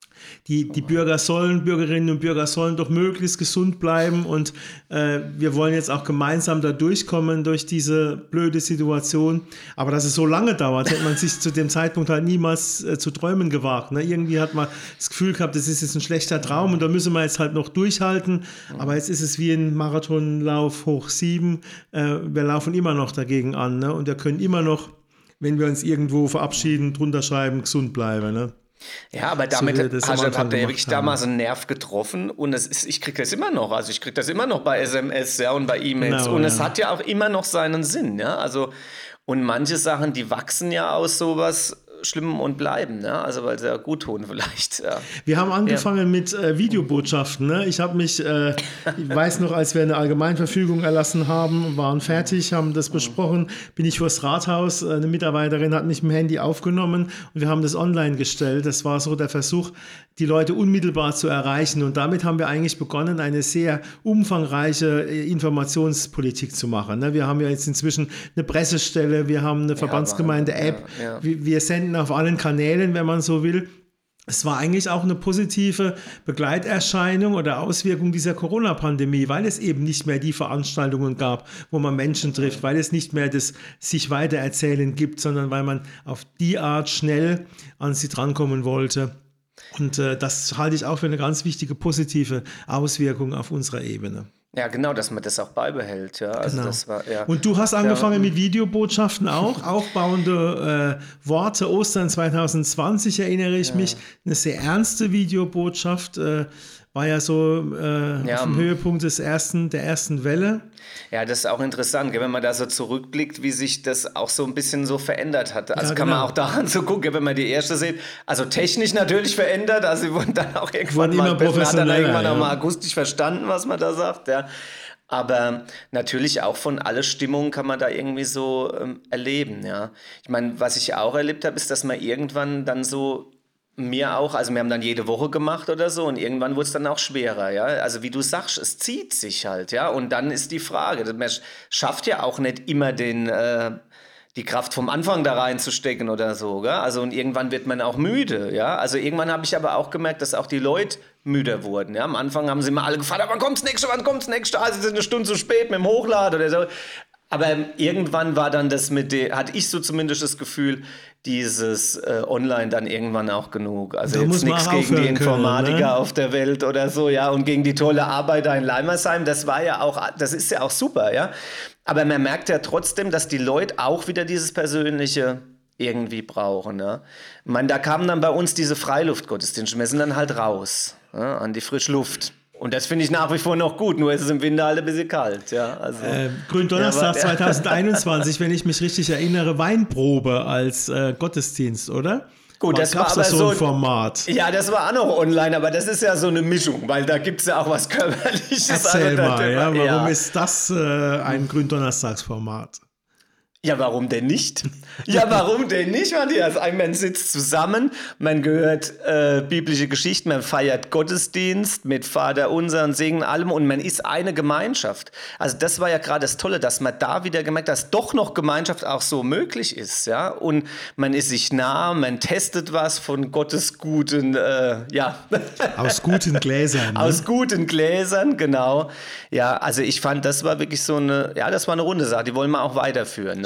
Die, die Bürger sollen, Bürgerinnen und Bürger sollen doch möglichst gesund bleiben und äh, wir wollen jetzt auch gemeinsam da durchkommen durch diese blöde Situation. Aber dass es so lange dauert, hätte man sich zu dem Zeitpunkt halt niemals äh, zu träumen gewagt. Ne? Irgendwie hat man das Gefühl gehabt, das ist jetzt ein schlechter Traum und da müssen wir jetzt halt noch durchhalten. Aber jetzt ist es wie ein Marathonlauf hoch sieben. Äh, wir laufen immer noch dagegen an, ne? Und wir können immer noch, wenn wir uns irgendwo verabschieden, drunter schreiben, gesund bleiben. Ne? Ja, aber damit so hast, habt ihr ja wirklich haben. damals einen Nerv getroffen und es ist, ich kriege das immer noch, also ich kriege das immer noch bei S M S, ja, und bei E-Mails genau, und ja. es hat ja auch immer noch seinen Sinn, ja, also und manche Sachen, die wachsen ja aus sowas Schlimmem und bleiben, ne? Also weil sie ja gut tun vielleicht. Ja. Wir haben angefangen ja. mit äh, Videobotschaften. Ne? Ich habe mich, äh, ich weiß noch, als wir eine Allgemeinverfügung erlassen haben, waren fertig, haben das besprochen, bin ich vors Rathaus, eine Mitarbeiterin hat mich mit dem Handy aufgenommen und wir haben das online gestellt. Das war so der Versuch, die Leute unmittelbar zu erreichen und damit haben wir eigentlich begonnen, eine sehr umfangreiche Informationspolitik zu machen. Ne? Wir haben ja jetzt inzwischen eine Pressestelle, wir haben eine Verbandsgemeinde-App, ja, ja. wir, wir senden auf allen Kanälen, wenn man so will. Es war eigentlich auch eine positive Begleiterscheinung oder Auswirkung dieser Corona-Pandemie, weil es eben nicht mehr die Veranstaltungen gab, wo man Menschen trifft, weil es nicht mehr das sich weitererzählen gibt, sondern weil man auf die Art schnell an sie drankommen wollte. Und äh, das halte ich auch für eine ganz wichtige positive Auswirkung auf unserer Ebene. Ja, genau, dass man das auch beibehält. Ja. Also genau. das war, ja. Und du hast angefangen ja. mit Videobotschaften auch, aufbauende äh, Worte. Ostern zwanzig zwanzig erinnere ich ja. mich, eine sehr ernste Videobotschaft, äh, war ja so äh, ja. auf dem Höhepunkt des ersten, der ersten Welle. Ja, das ist auch interessant, wenn man da so zurückblickt, wie sich das auch so ein bisschen so verändert hat. Also ja, kann genau. man auch daran so gucken, wenn man die erste sieht. Also technisch natürlich verändert, also sie wurden dann auch irgendwann mal besser, hat dann irgendwann ja. auch mal akustisch verstanden, was man da sagt, ja. Aber natürlich auch von alle Stimmungen kann man da irgendwie so ähm, erleben, ja. Ich meine, was ich auch erlebt habe, ist, dass man irgendwann dann so mir auch, also wir haben dann jede Woche gemacht oder so und irgendwann wurde es dann auch schwerer, ja, also wie du sagst, es zieht sich halt, ja, und dann ist die Frage, man schafft ja auch nicht immer den, äh, die Kraft vom Anfang da reinzustecken oder so, gell? Also und irgendwann wird man auch müde, ja, also irgendwann habe ich aber auch gemerkt, dass auch die Leute müder wurden, ja, am Anfang haben sie immer alle gefragt, wann kommt's nächste, wann kommt's nächste, also sind eine Stunde zu spät mit dem Hochladen oder so. Aber irgendwann war dann das mit dem, hatte ich so zumindest das Gefühl, dieses äh, Online dann irgendwann auch genug. Also da jetzt nichts gegen die Informatiker können, ne? auf der Welt oder so, ja, und gegen die tolle Arbeit da in Leimersheim, das war ja auch, das ist ja auch super, ja. Aber man merkt ja trotzdem, dass die Leute auch wieder dieses Persönliche irgendwie brauchen, ne? Ich meine, da kamen dann bei uns diese Freiluftgottesdienste, wir sind dann halt raus, ja, an die frische Luft. Und das finde ich nach wie vor noch gut, nur ist es im Winter halt ein bisschen kalt. Ja, also, äh, Gründonnerstag ja, zwanzig einundzwanzig, wenn ich mich richtig erinnere, Weinprobe als äh, Gottesdienst, oder? Gut, war, das war aber das so ein Format. Ja, das war auch noch online, aber das ist ja so eine Mischung, weil da gibt es ja auch was Körperliches. Erzähl also, mal, ja, warum ja. ist das äh, ein Gründonnerstagsformat? Ja, warum denn nicht? Ja, warum denn nicht, Matthias? Man sitzt zusammen, man gehört äh, biblische Geschichten, man feiert Gottesdienst mit Vater unser und Segen allem und man ist eine Gemeinschaft. Also das war ja gerade das Tolle, dass man da wieder gemerkt hat, dass doch noch Gemeinschaft auch so möglich ist, ja. Und man ist sich nah, man testet was von Gottes guten, äh, ja. Aus guten Gläsern. Ne? Aus guten Gläsern, genau. Ja, also ich fand, das war wirklich so eine, ja, das war eine runde Sache, die wollen wir auch weiterführen, ne?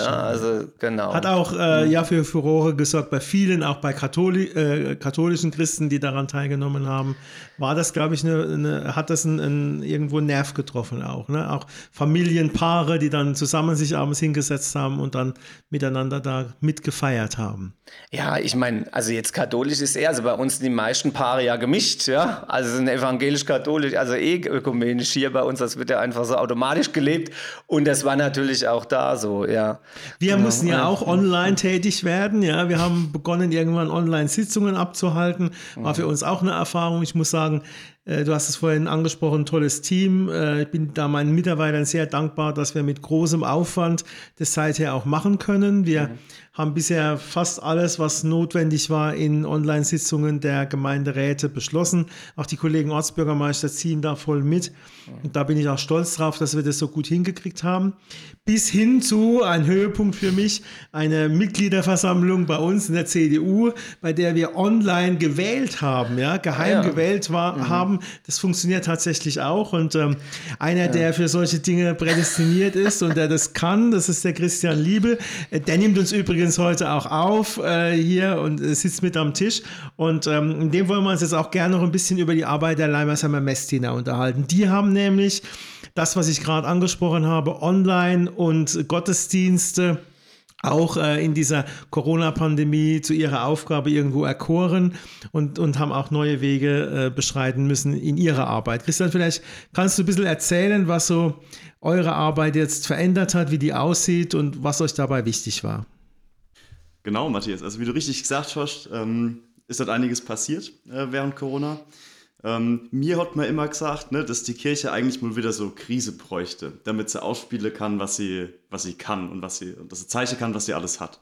ne? Also genau. Hat auch äh, ja für Furore gesorgt bei vielen, auch bei Katholi äh, katholischen Christen, die daran teilgenommen haben. War das, glaube ich, eine, eine, hat das ein, ein, irgendwo einen Nerv getroffen auch. Ne? Auch Familienpaare, die dann zusammen sich abends hingesetzt haben und dann miteinander da mitgefeiert haben. Ja, ich meine, also jetzt katholisch ist eher, also bei uns sind die meisten Paare ja gemischt, ja, also sind evangelisch-katholisch, also eh ökumenisch hier bei uns, das wird ja einfach so automatisch gelebt und das war natürlich auch da so, ja. Wir ja. mussten ja auch online tätig werden, ja, wir haben begonnen irgendwann Online-Sitzungen abzuhalten, war für uns auch eine Erfahrung, ich muss sagen, du hast es vorhin angesprochen, tolles Team. Ich bin da meinen Mitarbeitern sehr dankbar, dass wir mit großem Aufwand das seither auch machen können. Wir mhm. haben bisher fast alles, was notwendig war, in Online-Sitzungen der Gemeinderäte beschlossen. Auch die Kollegen Ortsbürgermeister ziehen da voll mit. Und da bin ich auch stolz drauf, dass wir das so gut hingekriegt haben. Bis hin zu, ein Höhepunkt für mich, eine Mitgliederversammlung bei uns in der C D U, bei der wir online gewählt haben, ja, geheim ja. gewählt war, mhm. haben. Das funktioniert tatsächlich auch. Und ähm, einer, ja. der für solche Dinge prädestiniert ist und der das kann, das ist der Christian Liebe. Der nimmt uns übrigens heute auch auf äh, hier und äh, sitzt mit am Tisch. Und ähm, in dem wollen wir uns jetzt auch gerne noch ein bisschen über die Arbeit der Leimersheimer Messdiener unterhalten. Die haben nämlich das, was ich gerade angesprochen habe, Online- und Gottesdienste auch äh, in dieser Corona-Pandemie zu ihrer Aufgabe irgendwo erkoren und, und haben auch neue Wege äh, beschreiten müssen in ihrer Arbeit. Christian, vielleicht kannst du ein bisschen erzählen, was so eure Arbeit jetzt verändert hat, wie die aussieht und was euch dabei wichtig war. Genau, Matthias. Also wie du richtig gesagt hast, ähm, ist dort einiges passiert äh, während Corona. Ähm, mir hat man immer gesagt, ne, dass die Kirche eigentlich mal wieder so Krise bräuchte, damit sie ausspielen kann, was sie, was sie kann und was sie, dass sie zeichnen kann, was sie alles hat.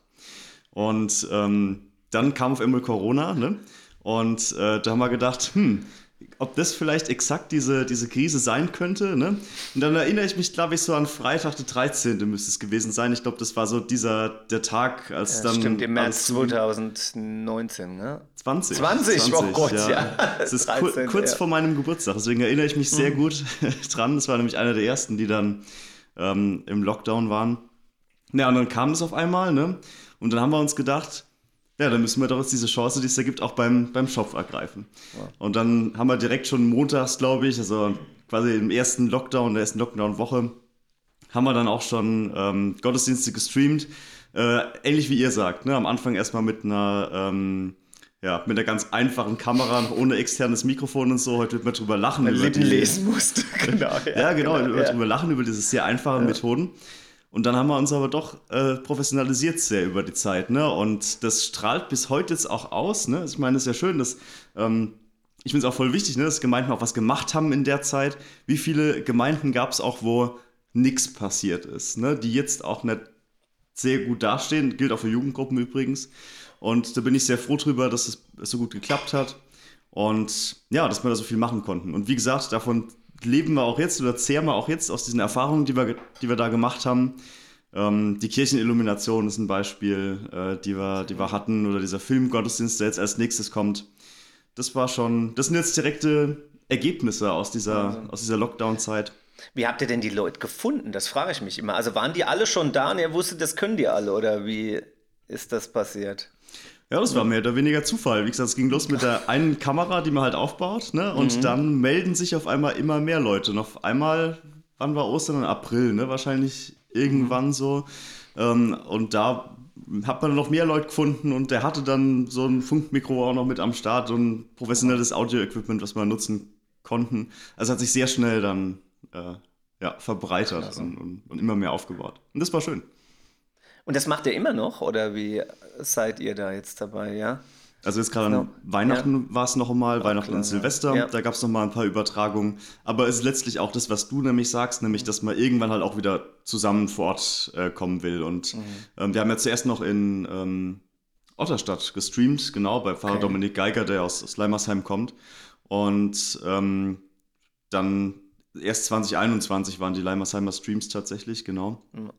Und ähm, dann kam auf einmal Corona, ne? Und äh, da haben wir gedacht, hm, ob das vielleicht exakt diese, diese Krise sein könnte, ne? Und dann erinnere ich mich, glaube ich, so an Freitag, der dreizehnte müsste es gewesen sein. Ich glaube, das war so dieser, der Tag, als ja, dann... Stimmt, im März zwanzig neunzehn, ne? zwanzig. zwanzig, zwanzig, oh Gott, ja. ja. Es ist dreizehn, ku- kurz ja. vor meinem Geburtstag, deswegen erinnere ich mich sehr mhm. gut dran. Das war nämlich einer der ersten, die dann ähm, im Lockdown waren. Ja, und dann kam das auf einmal, ne? Und dann haben wir uns gedacht, ja, dann müssen wir doch jetzt diese Chance, die es da gibt, auch beim, beim Shop ergreifen. Ja. Und dann haben wir direkt schon montags, glaube ich, also quasi im ersten Lockdown, der ersten Lockdown-Woche, haben wir dann auch schon ähm, Gottesdienste gestreamt. Äh, ähnlich wie ihr sagt, ne? Am Anfang erstmal mit einer, ähm, ja, mit einer ganz einfachen Kamera, noch ohne externes Mikrofon und so. Heute wird man drüber lachen. Weil Lippen lesen musste. Genau, ja, ja, genau, genau ja. drüber lachen über diese sehr einfachen ja. Methoden. Und dann haben wir uns aber doch äh, professionalisiert sehr über die Zeit, ne? Und das strahlt bis heute jetzt auch aus, ne? Ich meine, es ist ja schön, dass ähm, ich finde es auch voll wichtig, ne, dass Gemeinden auch was gemacht haben in der Zeit. Wie viele Gemeinden gab es auch, wo nichts passiert ist, ne? Die jetzt auch nicht sehr gut dastehen, gilt auch für Jugendgruppen übrigens. Und da bin ich sehr froh drüber, dass es so gut geklappt hat und ja, dass wir da so viel machen konnten. Und wie gesagt, davon leben wir auch jetzt oder zehren wir auch jetzt aus diesen Erfahrungen, die wir, die wir da gemacht haben. Ähm, die Kirchenillumination ist ein Beispiel, äh, die, wir, die wir hatten, oder dieser Filmgottesdienst, der jetzt als nächstes kommt. Das war schon, das sind jetzt direkte Ergebnisse aus dieser, also. aus dieser Lockdown-Zeit. Wie habt ihr denn die Leute gefunden? Das frage ich mich immer. Also waren die alle schon da und ihr wusstet, das können die alle, oder wie ist das passiert? Ja, das war mehr oder weniger Zufall. Wie gesagt, es ging los mit der einen Kamera, die man halt aufbaut, ne? Und mhm. dann melden sich auf einmal immer mehr Leute. Und auf einmal, wann war Ostern? Im April, ne? Wahrscheinlich irgendwann mhm. so. Ähm, und da hat man noch mehr Leute gefunden und der hatte dann so ein Funkmikro auch noch mit am Start und professionelles Audio-Equipment, was wir nutzen konnten. Also hat sich sehr schnell dann äh, ja, verbreitert also. und, und, und immer mehr aufgebaut. Und das war schön. Und das macht ihr immer noch, oder wie seid ihr da jetzt dabei, ja? Also jetzt gerade an Weihnachten ja. war es noch einmal, Weihnachten klar, und Silvester, ja. da gab es noch mal ein paar Übertragungen. Aber es ist letztlich auch das, was du nämlich sagst, nämlich, dass man irgendwann halt auch wieder zusammen vor Ort äh, kommen will. Und mhm. ähm, wir haben ja zuerst noch in ähm, Otterstadt gestreamt, genau, bei Pfarrer okay. Dominik Geiger, der aus, aus Leimersheim kommt. Und ähm, dann erst zwanzig einundzwanzig waren die Leimersheimer Streams tatsächlich, genau. Mhm.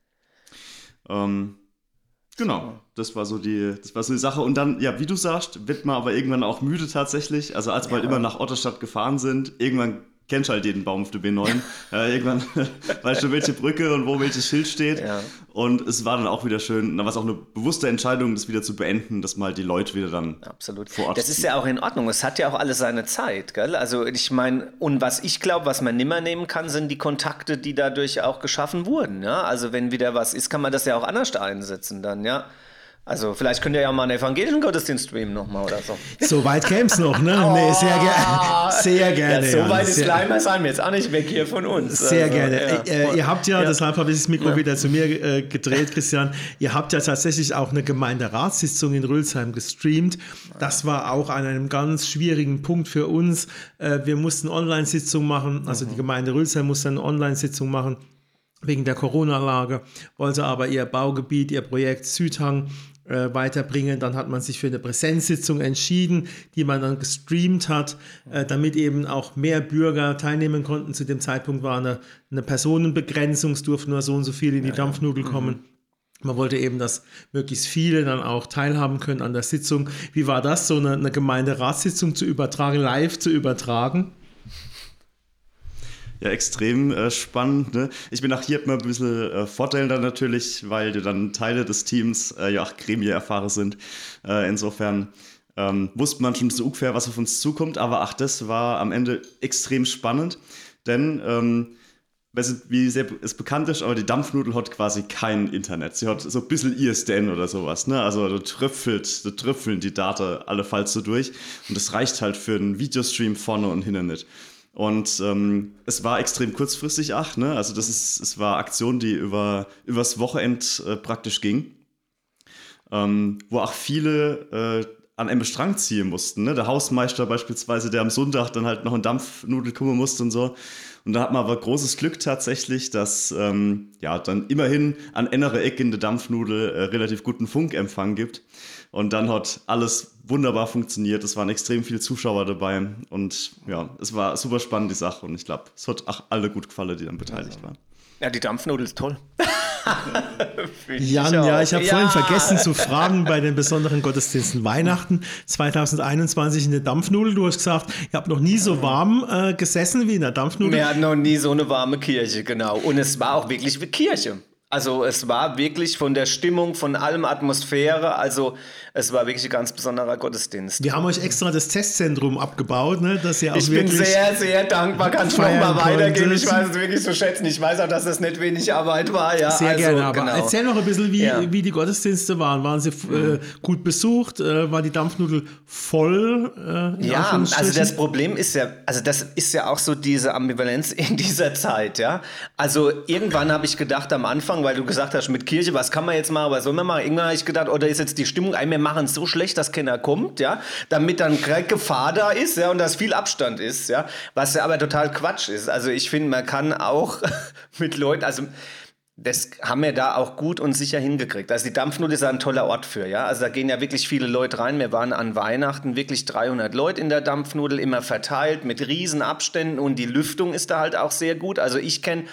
Ähm, genau, das war so die, das war so die Sache. Und dann, ja, wie du sagst, wird man aber irgendwann auch müde tatsächlich. Also als wir ja. halt immer nach Otterstadt gefahren sind, irgendwann kennst halt jeden Baum auf der B neun. äh, irgendwann weißt du, welche Brücke und wo welches Schild steht. Ja. Und es war dann auch wieder schön, da war es auch eine bewusste Entscheidung, das wieder zu beenden, dass mal die Leute wieder dann Absolut. vor Ort Das ist ja auch in Ordnung. Es hat ja auch alles seine Zeit, gell? Also ich meine, und was ich glaube, was man nimmer nehmen kann, sind die Kontakte, die dadurch auch geschaffen wurden. Ja? Also wenn wieder was ist, kann man das ja auch anders einsetzen dann, ja. Also vielleicht könnt ihr ja mal einen evangelischen Gottesdienst streamen nochmal oder so. So weit käme es noch, ne? Nee, sehr, ger sehr gerne. Ja, so ja. weit ist Leimer sein wir jetzt auch nicht weg hier von uns. Sehr also, gerne. Ja. Äh, ihr habt ja, ja, deshalb habe ich das Mikro ja. wieder zu mir äh, gedreht, Christian, ihr habt ja tatsächlich auch eine Gemeinderatssitzung in Rülsheim gestreamt. Das war auch an einem ganz schwierigen Punkt für uns. Äh, wir mussten Online-Sitzung machen, also mhm. die Gemeinde Rülsheim musste eine Online-Sitzung machen wegen der Corona-Lage, wollte aber ihr Baugebiet, ihr Projekt Südhang Äh, weiterbringen. Dann hat man sich für eine Präsenzsitzung entschieden, die man dann gestreamt hat, äh, damit eben auch mehr Bürger teilnehmen konnten. Zu dem Zeitpunkt war eine, eine Personenbegrenzung, es durften nur so und so viele in die ja, Dampfnudel ja. kommen. Mhm. Man wollte eben, dass möglichst viele dann auch teilhaben können an der Sitzung. Wie war das, so eine, eine Gemeinderatssitzung zu übertragen, live zu übertragen? Ja, extrem äh, spannend. Ne? Ich bin auch hier mal ein bisschen äh, Vorteil dann natürlich, weil dann Teile des Teams äh, ja auch Gremie-erfahren sind. Äh, insofern ähm, wusste man schon so ungefähr, was auf uns zukommt. Aber ach, das war am Ende extrem spannend, denn ähm, wie sehr es bekannt ist, aber die Dampfnudel hat quasi kein Internet. Sie hat so ein bisschen I S D N oder sowas. Ne? Also da tröpfelt, da tröpfeln die Daten allefalls so durch. Und das reicht halt für einen Videostream vorne und hinten nicht. Und ähm, es war extrem kurzfristig, ach, ne? Also das ist, es war Aktion, die über übers Wochenend äh, praktisch ging, ähm, wo auch viele äh, an einem Strang ziehen mussten. Ne? Der Hausmeister beispielsweise, der am Sonntag dann halt noch in Dampfnudel kommen musste und so. Und da hat man aber großes Glück tatsächlich, dass ähm, ja dann immerhin an einer Ecke in der Dampfnudel äh, relativ guten Funkempfang gibt. Und dann hat alles wunderbar funktioniert. Es waren extrem viele Zuschauer dabei. Und ja, es war super spannend, die Sache. Und ich glaube, es hat auch alle gut gefallen, die dann beteiligt waren. Ja, die Dampfnudel ist toll. Jan, ja, ich habe ja. vorhin vergessen zu fragen bei den besonderen Gottesdiensten Weihnachten zwanzig einundzwanzig in der Dampfnudel. Du hast gesagt, ihr habt noch nie so warm äh, gesessen wie in der Dampfnudel. Wir hatten noch nie so eine warme Kirche, genau. Und es war auch wirklich wie Kirche. Also es war wirklich von der Stimmung, von allem Atmosphäre, also es war wirklich ein ganz besonderer Gottesdienst. Wir haben euch extra das Testzentrum abgebaut, ne, dass ihr auch ich wirklich... Ich bin sehr, sehr dankbar, kannst du noch mal weitergehen, ich weiß es wirklich zu schätzen, ich weiß auch, dass das nicht wenig Arbeit war. Ja, sehr also, gerne, aber genau. Erzähl noch ein bisschen, wie, ja. wie die Gottesdienste waren. Waren sie äh, gut besucht? Äh, war die Dampfnudel voll? Äh, ja, also das Problem ist ja, also das ist ja auch so diese Ambivalenz in dieser Zeit, ja. Also irgendwann habe ich gedacht am Anfang, weil du gesagt hast, mit Kirche, was kann man jetzt machen, was soll man machen? Irgendwann habe ich gedacht, oder ist jetzt die Stimmung, wir machen es so schlecht, dass keiner kommt, ja, damit dann Gefahr da ist, ja, und dass viel Abstand ist, ja, was ja aber total Quatsch ist. Also ich finde, man kann auch mit Leuten, also das haben wir da auch gut und sicher hingekriegt. Also die Dampfnudel ist ein toller Ort für, ja. Also da gehen ja wirklich viele Leute rein. Wir waren an Weihnachten wirklich dreihundert Leute in der Dampfnudel, immer verteilt mit riesen Abständen und die Lüftung ist da halt auch sehr gut. Also ich kenne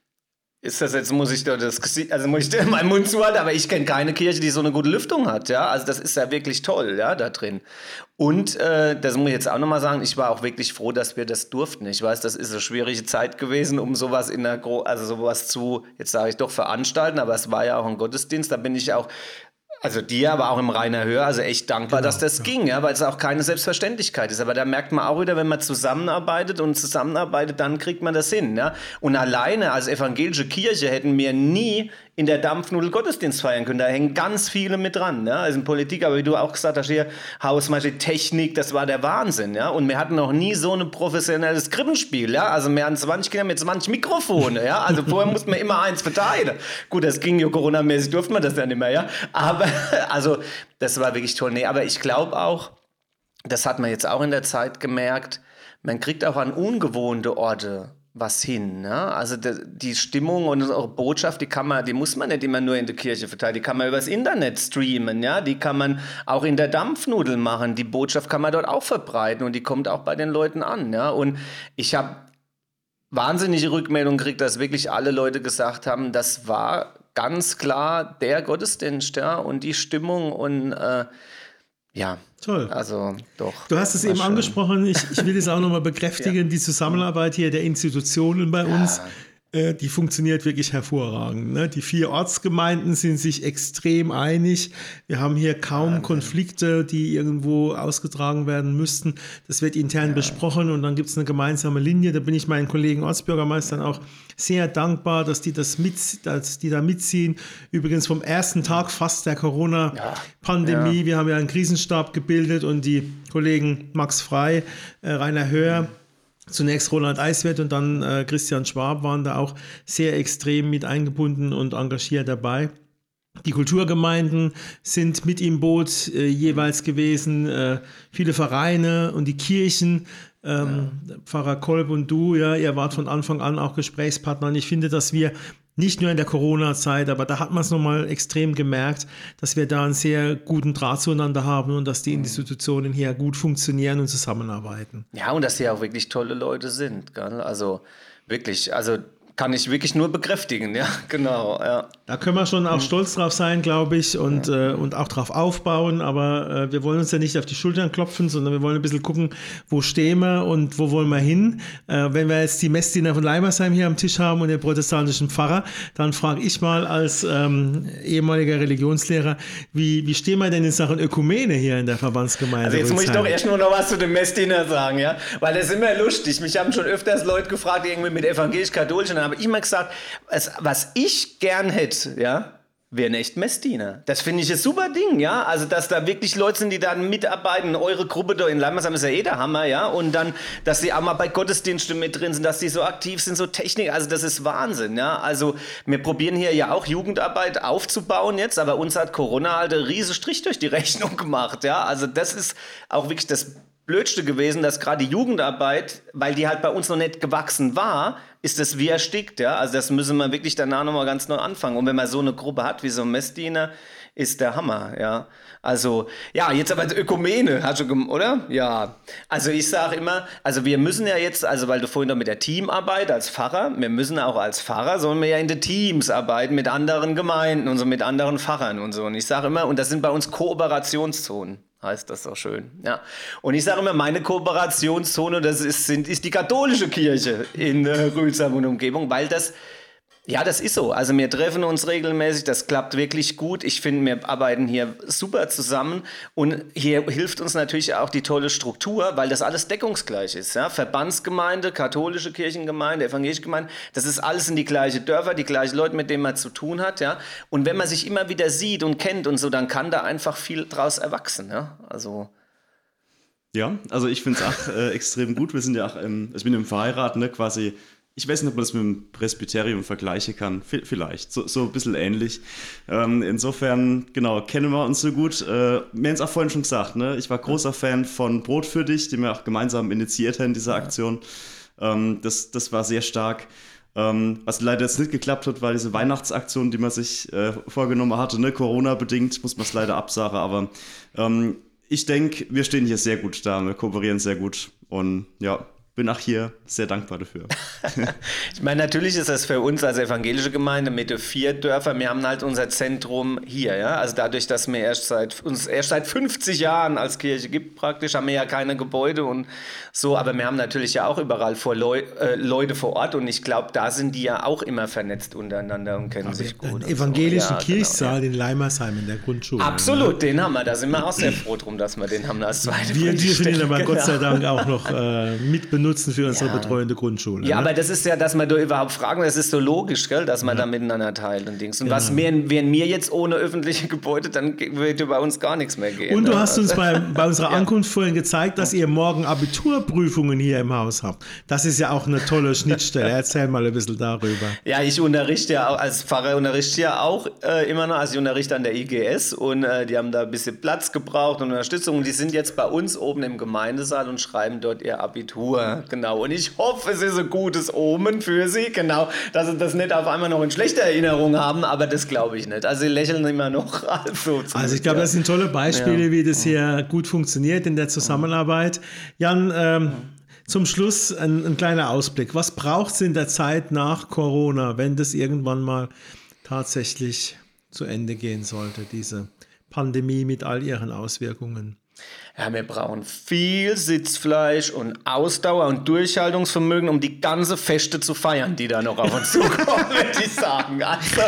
Ist das jetzt, muss ich da das Gesicht, also muss ich da meinen Mund zuhalten, aber ich kenne keine Kirche, die so eine gute Lüftung hat, ja, also das ist ja wirklich toll, ja, da drin. Und äh, das muss ich jetzt auch nochmal sagen, ich war auch wirklich froh, dass wir das durften. Ich weiß, das ist eine schwierige Zeit gewesen, um sowas in der, Gro- also sowas zu, jetzt sage ich doch, veranstalten, aber es war ja auch ein Gottesdienst, da bin ich auch, also dir, aber auch im Rainer Hör, also echt dankbar, genau, dass das ja. ging, ja, weil es auch keine Selbstverständlichkeit ist. Aber da merkt man auch wieder, wenn man zusammenarbeitet und zusammenarbeitet, dann kriegt man das hin. Ja? Und alleine als evangelische Kirche hätten wir nie in der Dampfnudel Gottesdienst feiern können. Da hängen ganz viele mit dran. Ja? Also in Politik, aber wie du auch gesagt hast, hier Hausmeister, Technik, das war der Wahnsinn. Ja? Und wir hatten noch nie so ein professionelles Krippenspiel. Ja? Also wir hatten zwanzig Kinder mit zwanzig Mikrofone. Ja? Also vorher mussten wir immer eins verteilen. Gut, das ging ja Corona-mäßig, durften wir das ja nicht mehr. Ja? Aber also das war wirklich toll. Nee, aber ich glaube auch, das hat man jetzt auch in der Zeit gemerkt, man kriegt auch an ungewohnte Orte was hin. Ne? Also die, die Stimmung und eure Botschaft, die kann man, die muss man nicht immer nur in der Kirche verteilen, die kann man übers Internet streamen, ja, die kann man auch in der Dampfnudel machen, die Botschaft kann man dort auch verbreiten und die kommt auch bei den Leuten an. Ja? Und ich habe wahnsinnige Rückmeldungen gekriegt, dass wirklich alle Leute gesagt haben, das war ganz klar der Gottesdienst, ja, und die Stimmung und äh, Ja, toll. Also doch. Du hast es eben schön. angesprochen, ich, ich will es auch nochmal bekräftigen, ja. die Zusammenarbeit hier der Institutionen bei uns. Ja. Die funktioniert wirklich hervorragend. Ne? Die vier Ortsgemeinden sind sich extrem einig. Wir haben hier kaum Wahnsinn. Konflikte, die irgendwo ausgetragen werden müssten. Das wird intern ja. besprochen und dann gibt es eine gemeinsame Linie. Da bin ich meinen Kollegen Ortsbürgermeistern auch sehr dankbar, dass die das mit, dass die da mitziehen. Übrigens vom ersten Tag fast der Corona-Pandemie. Ja. Ja. Wir haben ja einen Krisenstab gebildet und die Kollegen Max Frei, äh, Rainer Höhr, zunächst Roland Eiswert und dann äh, Christian Schwab waren da auch sehr extrem mit eingebunden und engagiert dabei. Die Kulturgemeinden sind mit im Boot äh, jeweils gewesen, äh, viele Vereine und die Kirchen. Ähm, ja. Pfarrer Kolb und du, ja, ihr wart von Anfang an auch Gesprächspartner. Und ich finde, dass wir nicht nur in der Corona-Zeit, aber da hat man es nochmal extrem gemerkt, dass wir da einen sehr guten Draht zueinander haben und dass die Institutionen hier gut funktionieren und zusammenarbeiten. Ja, und dass sie auch wirklich tolle Leute sind. Gell? Also wirklich, also kann ich wirklich nur bekräftigen, ja, genau. Ja. Da können wir schon auch mhm. stolz drauf sein, glaube ich, und, ja. äh, und auch drauf aufbauen, aber äh, wir wollen uns ja nicht auf die Schultern klopfen, sondern wir wollen ein bisschen gucken, wo stehen wir und wo wollen wir hin. Äh, wenn wir jetzt die Messdiener von Leimersheim hier am Tisch haben und den protestantischen Pfarrer, dann frage ich mal als ähm, ehemaliger Religionslehrer, wie, wie stehen wir denn in Sachen Ökumene hier in der Verbandsgemeinde? Also jetzt muss ich doch erst nur noch was zu dem Messdiener sagen, ja, weil das ist immer lustig. Mich haben schon öfters Leute gefragt, irgendwie mit evangelisch-katholisch, und habe ich immer gesagt, was, was ich gern hätte, ja, wäre ein echt Messdiener. Das finde ich ein super Ding, ja. Also, dass da wirklich Leute sind, die da mitarbeiten. Eure Gruppe da in Leimersheim ist ja eh der Hammer, ja. Und dann, dass sie auch mal bei Gottesdiensten mit drin sind, dass die so aktiv sind, so Technik. Also, das ist Wahnsinn, ja. Also, wir probieren hier ja auch Jugendarbeit aufzubauen jetzt, aber uns hat Corona halt einen riesen Strich durch die Rechnung gemacht, ja. Also, das ist auch wirklich das Blödste gewesen, dass gerade die Jugendarbeit, weil die halt bei uns noch nicht gewachsen war, ist das wie erstickt, ja. Also das müssen wir wirklich danach nochmal ganz neu anfangen. Und wenn man so eine Gruppe hat wie so ein Messdiener, ist der Hammer, ja. Also, ja, jetzt aber Ökumene, hast du, oder? Ja. Also ich sage immer, also wir müssen ja jetzt, also weil du vorhin noch mit der Teamarbeit als Pfarrer, wir müssen auch als Pfarrer, sollen wir ja in den Teams arbeiten mit anderen Gemeinden und so, mit anderen Pfarrern und so. Und ich sage immer, und das sind bei uns Kooperationszonen. Heißt das doch schön, ja. Und ich sage immer, meine Kooperationszone, das ist, sind, ist die katholische Kirche in äh, Rühlsheim und Umgebung, weil das, ja, das ist so. Also wir treffen uns regelmäßig, das klappt wirklich gut. Ich finde, wir arbeiten hier super zusammen und hier hilft uns natürlich auch die tolle Struktur, weil das alles deckungsgleich ist. Ja? Verbandsgemeinde, katholische Kirchengemeinde, evangelische Gemeinde, das ist alles in die gleiche Dörfer, die gleichen Leute, mit denen man zu tun hat. Ja? Und wenn man sich immer wieder sieht und kennt und so, dann kann da einfach viel draus erwachsen. Ja, also... Ja, also ich finde es auch äh, extrem gut. Wir sind ja auch, im, ich bin im Verheiratet, ne, quasi... Ich weiß nicht, ob man das mit dem Presbyterium vergleichen kann. V- vielleicht, so, so ein bisschen ähnlich. Ähm, insofern, genau, kennen wir uns so gut. Äh, wir haben es auch vorhin schon gesagt, ne? Ich war großer Fan von Brot für dich, den wir auch gemeinsam initiiert haben, diese Aktion. Ähm, das, das war sehr stark. Ähm, was leider jetzt nicht geklappt hat, war diese Weihnachtsaktion, die man sich äh, vorgenommen hatte. Ne? Corona-bedingt muss man es leider absagen, aber ähm, ich denke, wir stehen hier sehr gut da, wir kooperieren sehr gut und ja, bin auch hier sehr dankbar dafür. Ich meine, natürlich ist das für uns als evangelische Gemeinde mit den vier Dörfern, wir haben halt unser Zentrum hier, ja, also dadurch, dass wir erst seit, uns erst seit fünfzig Jahren als Kirche gibt praktisch, haben wir ja keine Gebäude und so, aber wir haben natürlich ja auch überall vor Leu- äh, Leute vor Ort und ich glaube, da sind die ja auch immer vernetzt untereinander und kennen aber sich gut. Den evangelischen so. ja, Kirchsaal genau, in Leimersheim in der Grundschule. Absolut, ja. Den haben wir, da sind wir auch sehr froh drum, dass wir den haben als zweite. Wir dürfen ihn aber genau. Gott sei Dank auch noch äh, mitbenutzen für unsere ja. betreuende Grundschule. Ja, ne? aber das ist ja, dass man da überhaupt fragen, das ist so logisch, gell, dass man ja. da miteinander teilt und Dings. Und genau. was wären, wären wir jetzt ohne öffentliche Gebäude, dann würde bei uns gar nichts mehr gehen. Und du ne? hast uns also, bei, bei unserer Ankunft vorhin gezeigt, dass ihr morgen Abiturprüfungen hier im Haus habt. Das ist ja auch eine tolle Schnittstelle. Erzähl mal ein bisschen darüber. Ja, ich unterrichte ja auch, als Pfarrer unterrichte ja auch äh, immer noch, also ich unterrichte an der I G S und äh, die haben da ein bisschen Platz gebraucht und Unterstützung und die sind jetzt bei uns oben im Gemeindesaal und schreiben dort ihr Abitur. Genau. Und ich hoffe, es ist ein gutes Omen für sie, genau, dass sie das nicht auf einmal noch in schlechter Erinnerung haben, aber das glaube ich nicht. Also sie lächeln immer noch. Also, also ich glaube, das sind tolle Beispiele, ja. wie das hier gut funktioniert in der Zusammenarbeit. Jan, ähm, zum Schluss ein, ein kleiner Ausblick. Was braucht es in der Zeit nach Corona, wenn das irgendwann mal tatsächlich zu Ende gehen sollte, diese Pandemie mit all ihren Auswirkungen? Ja, wir brauchen viel Sitzfleisch und Ausdauer und Durchhaltungsvermögen, um die ganze Feste zu feiern, die da noch auf uns zukommen, würde ich sagen. Also,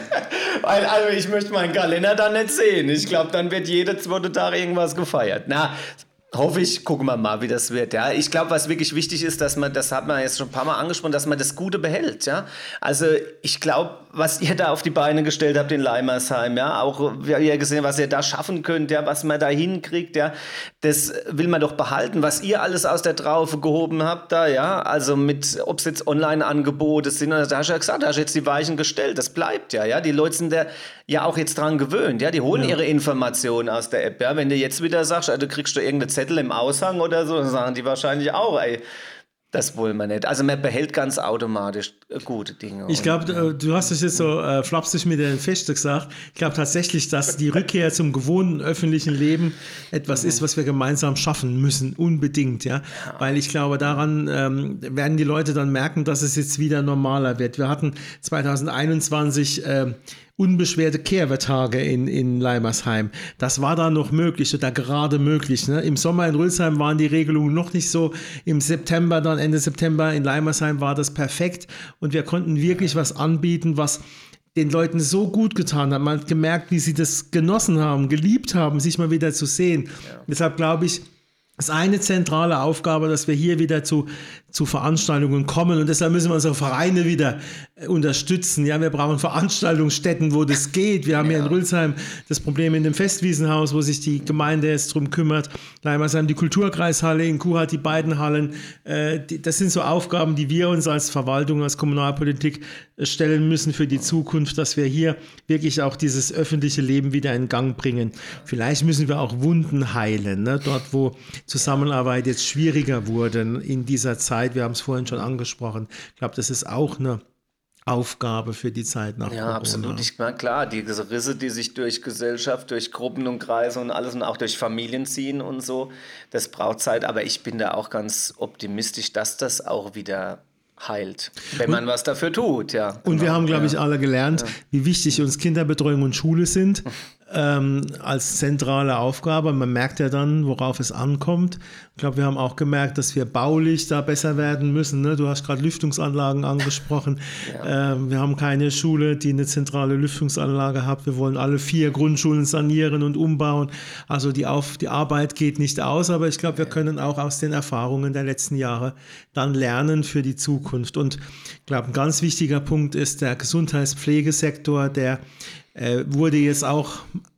weil, also ich möchte meinen Kalender dann nicht sehen. Ich glaube, dann wird jede zweite Tag irgendwas gefeiert. Na, hoffe ich, gucken wir mal, wie das wird. Ja, ich glaube, was wirklich wichtig ist, dass man, das hat man jetzt schon ein paar Mal angesprochen, dass man das Gute behält. Ja, also ich glaube, was ihr da auf die Beine gestellt habt in Leimersheim, ja, auch wie ihr gesehen, was ihr da schaffen könnt, ja, was man da hinkriegt, ja, das will man doch behalten. Was ihr alles aus der Traufe gehoben habt, da, ja, also mit, ob es jetzt Online-Angebote sind, da hast du ja gesagt, da hast du jetzt die Weichen gestellt. Das bleibt ja, ja. Die Leute sind da ja auch jetzt dran gewöhnt, ja, die holen ja. ihre Informationen aus der App, ja. Wenn du jetzt wieder sagst, also kriegst du irgendeine Zettel im Aushang oder so, dann sagen die wahrscheinlich auch, ey, das wollen wir nicht. Also man behält ganz automatisch gute Dinge. Ich glaube, du hast es jetzt so äh, flapsig mit den Festen gesagt. Ich glaube tatsächlich, dass die Rückkehr zum gewohnten öffentlichen Leben etwas mhm. ist, was wir gemeinsam schaffen müssen, unbedingt. Ja? ja. Weil ich glaube, daran ähm, werden die Leute dann merken, dass es jetzt wieder normaler wird. Wir hatten zwanzig einundzwanzig äh, unbeschwerte Kehrwerktage in, in Leimersheim. Das war da noch möglich oder gerade möglich. Ne? Im Sommer in Rülsheim waren die Regelungen noch nicht so. Im September, dann Ende September in Leimersheim war das perfekt und wir konnten wirklich was anbieten, was den Leuten so gut getan hat. Man hat gemerkt, wie sie das genossen haben, geliebt haben, sich mal wieder zu sehen. Ja. Deshalb glaube ich, das ist eine zentrale Aufgabe, dass wir hier wieder zu, zu Veranstaltungen kommen und deshalb müssen wir unsere Vereine wieder unterstützen. Ja, wir brauchen Veranstaltungsstätten, wo das geht. Wir haben ja. hier in Rülsheim das Problem in dem Festwiesenhaus, wo sich die Gemeinde jetzt drum kümmert. Leimersheim die Kulturkreishalle, in Kuh hat die beiden Hallen. Das sind so Aufgaben, die wir uns als Verwaltung, als Kommunalpolitik stellen müssen für die Zukunft, dass wir hier wirklich auch dieses öffentliche Leben wieder in Gang bringen. Vielleicht müssen wir auch Wunden heilen, ne? Dort, wo Zusammenarbeit jetzt schwieriger wurde in dieser Zeit. Wir haben es vorhin schon angesprochen. Ich glaube, das ist auch eine Aufgabe für die Zeit nach ja, Corona. Ja, absolut. Ich meine, klar, diese Risse, die sich durch Gesellschaft, durch Gruppen und Kreise und alles und auch durch Familien ziehen und so, das braucht Zeit. Aber ich bin da auch ganz optimistisch, dass das auch wieder heilt, wenn man und, was dafür tut. Ja, und genau. wir haben, glaube ja. ich, alle gelernt, ja. wie wichtig uns Kinderbetreuung und Schule sind. Ähm, als zentrale Aufgabe. Man merkt ja dann, worauf es ankommt. Ich glaube, wir haben auch gemerkt, dass wir baulich da besser werden müssen. Ne? Du hast gerade Lüftungsanlagen angesprochen. Ja. Ähm, wir haben keine Schule, die eine zentrale Lüftungsanlage hat. Wir wollen alle vier Grundschulen sanieren und umbauen. Also die, Auf- die Arbeit geht nicht aus, aber ich glaube, wir können auch aus den Erfahrungen der letzten Jahre dann lernen für die Zukunft. Und ich glaube, ein ganz wichtiger Punkt ist der Gesundheitspflegesektor, der äh, wurde jetzt auch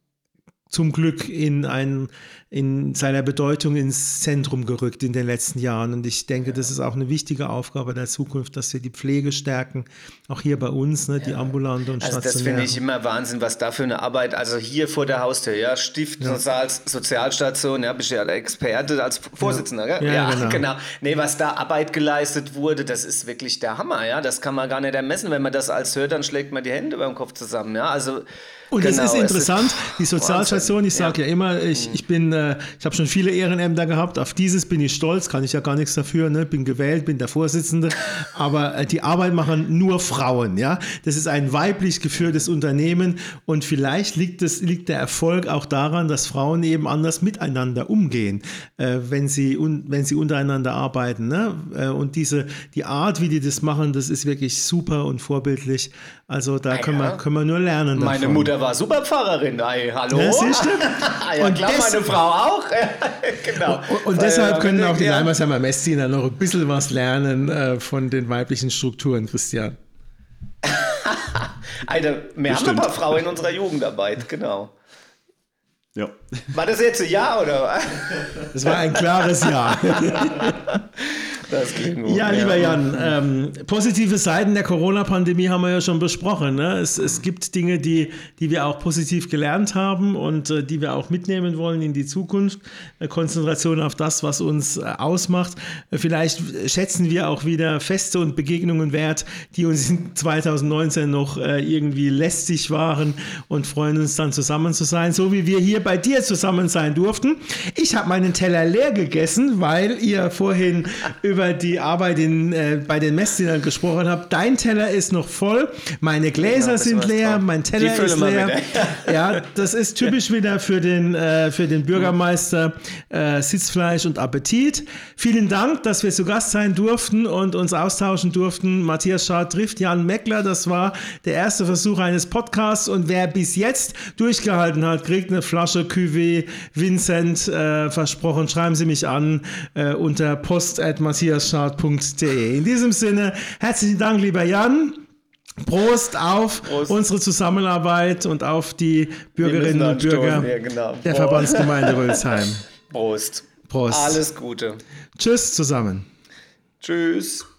zum Glück in, ein, in seiner Bedeutung ins Zentrum gerückt in den letzten Jahren. Und ich denke, das ist auch eine wichtige Aufgabe der Zukunft, dass wir die Pflege stärken, auch hier bei uns, ne, die ja. ambulante und also stationäre. Das finde ich immer Wahnsinn, was da für eine Arbeit, also hier vor der Haustür, ja, Stift, ja. Sozial, Sozialstation, ja, bist du ja der Experte als Vorsitzender, ja, ja, ja genau. genau. Nee, was da Arbeit geleistet wurde, das ist wirklich der Hammer, ja, das kann man gar nicht ermessen. Wenn man das als hört, dann schlägt man die Hände über den Kopf zusammen, ja, also und genau, es ist interessant, es ist die Sozialstation, Wahnsinn. ich sage ja. ja immer, ich, ich bin, äh, ich habe schon viele Ehrenämter gehabt, auf dieses bin ich stolz, kann ich ja gar nichts dafür, ne? Bin gewählt, bin der Vorsitzende, aber äh, die Arbeit machen nur Frauen, ja. Das ist ein weiblich geführtes Unternehmen und vielleicht liegt, es, liegt der Erfolg auch daran, dass Frauen eben anders miteinander umgehen, äh, wenn, sie un, wenn sie untereinander arbeiten, ne? Äh, und diese, die Art, wie die das machen, das ist wirklich super und vorbildlich, also da ah, können, ja. wir, können wir nur lernen davon. Meine Mutter war Superpfarrerin, ey, hallo? Ja, siehst du? ja, und klar, des- meine Frau auch. genau. Und, und deshalb können auch die ja. Leimersheimer Messdiener noch ein bisschen was lernen äh, von den weiblichen Strukturen, Christian. Alter, wir haben ein paar Frauen in unserer Jugendarbeit, genau. Ja. War das jetzt ein Ja, oder? Das war ein klares Ja. Das klingt gut. Ja, lieber Jan, ähm, positive Seiten der Corona-Pandemie haben wir ja schon besprochen. Ne? Es, es gibt Dinge, die, die wir auch positiv gelernt haben und äh, die wir auch mitnehmen wollen in die Zukunft. Eine Konzentration auf das, was uns äh, ausmacht. Vielleicht schätzen wir auch wieder Feste und Begegnungen wert, die uns in zwanzig neunzehn noch äh, irgendwie lästig waren und freuen uns dann zusammen zu sein, so wie wir hier bei dir zusammen sein durften. Ich habe meinen Teller leer gegessen, weil ihr vorhin über über die Arbeit in, äh, bei den Messdienern gesprochen habe. Dein Teller ist noch voll, meine Gläser genau, sind leer, drauf. mein Teller ist leer. Ja, das ist typisch wieder für den, äh, für den Bürgermeister äh, Sitzfleisch und Appetit. Vielen Dank, dass wir zu Gast sein durften und uns austauschen durften. Matthias Schad trifft Jan Meckler. Das war der erste Versuch eines Podcasts und wer bis jetzt durchgehalten hat, kriegt eine Flasche Cuvée Vincent äh, versprochen. Schreiben Sie mich an äh, unter post at matthiasschad punkt de. In diesem Sinne, herzlichen Dank, lieber Jan. Prost auf Prost. Unsere Zusammenarbeit und auf die Bürgerinnen und Bürger ja, genau. der Verbandsgemeinde Rölsheim. Prost. Prost. Alles Gute. Tschüss zusammen. Tschüss.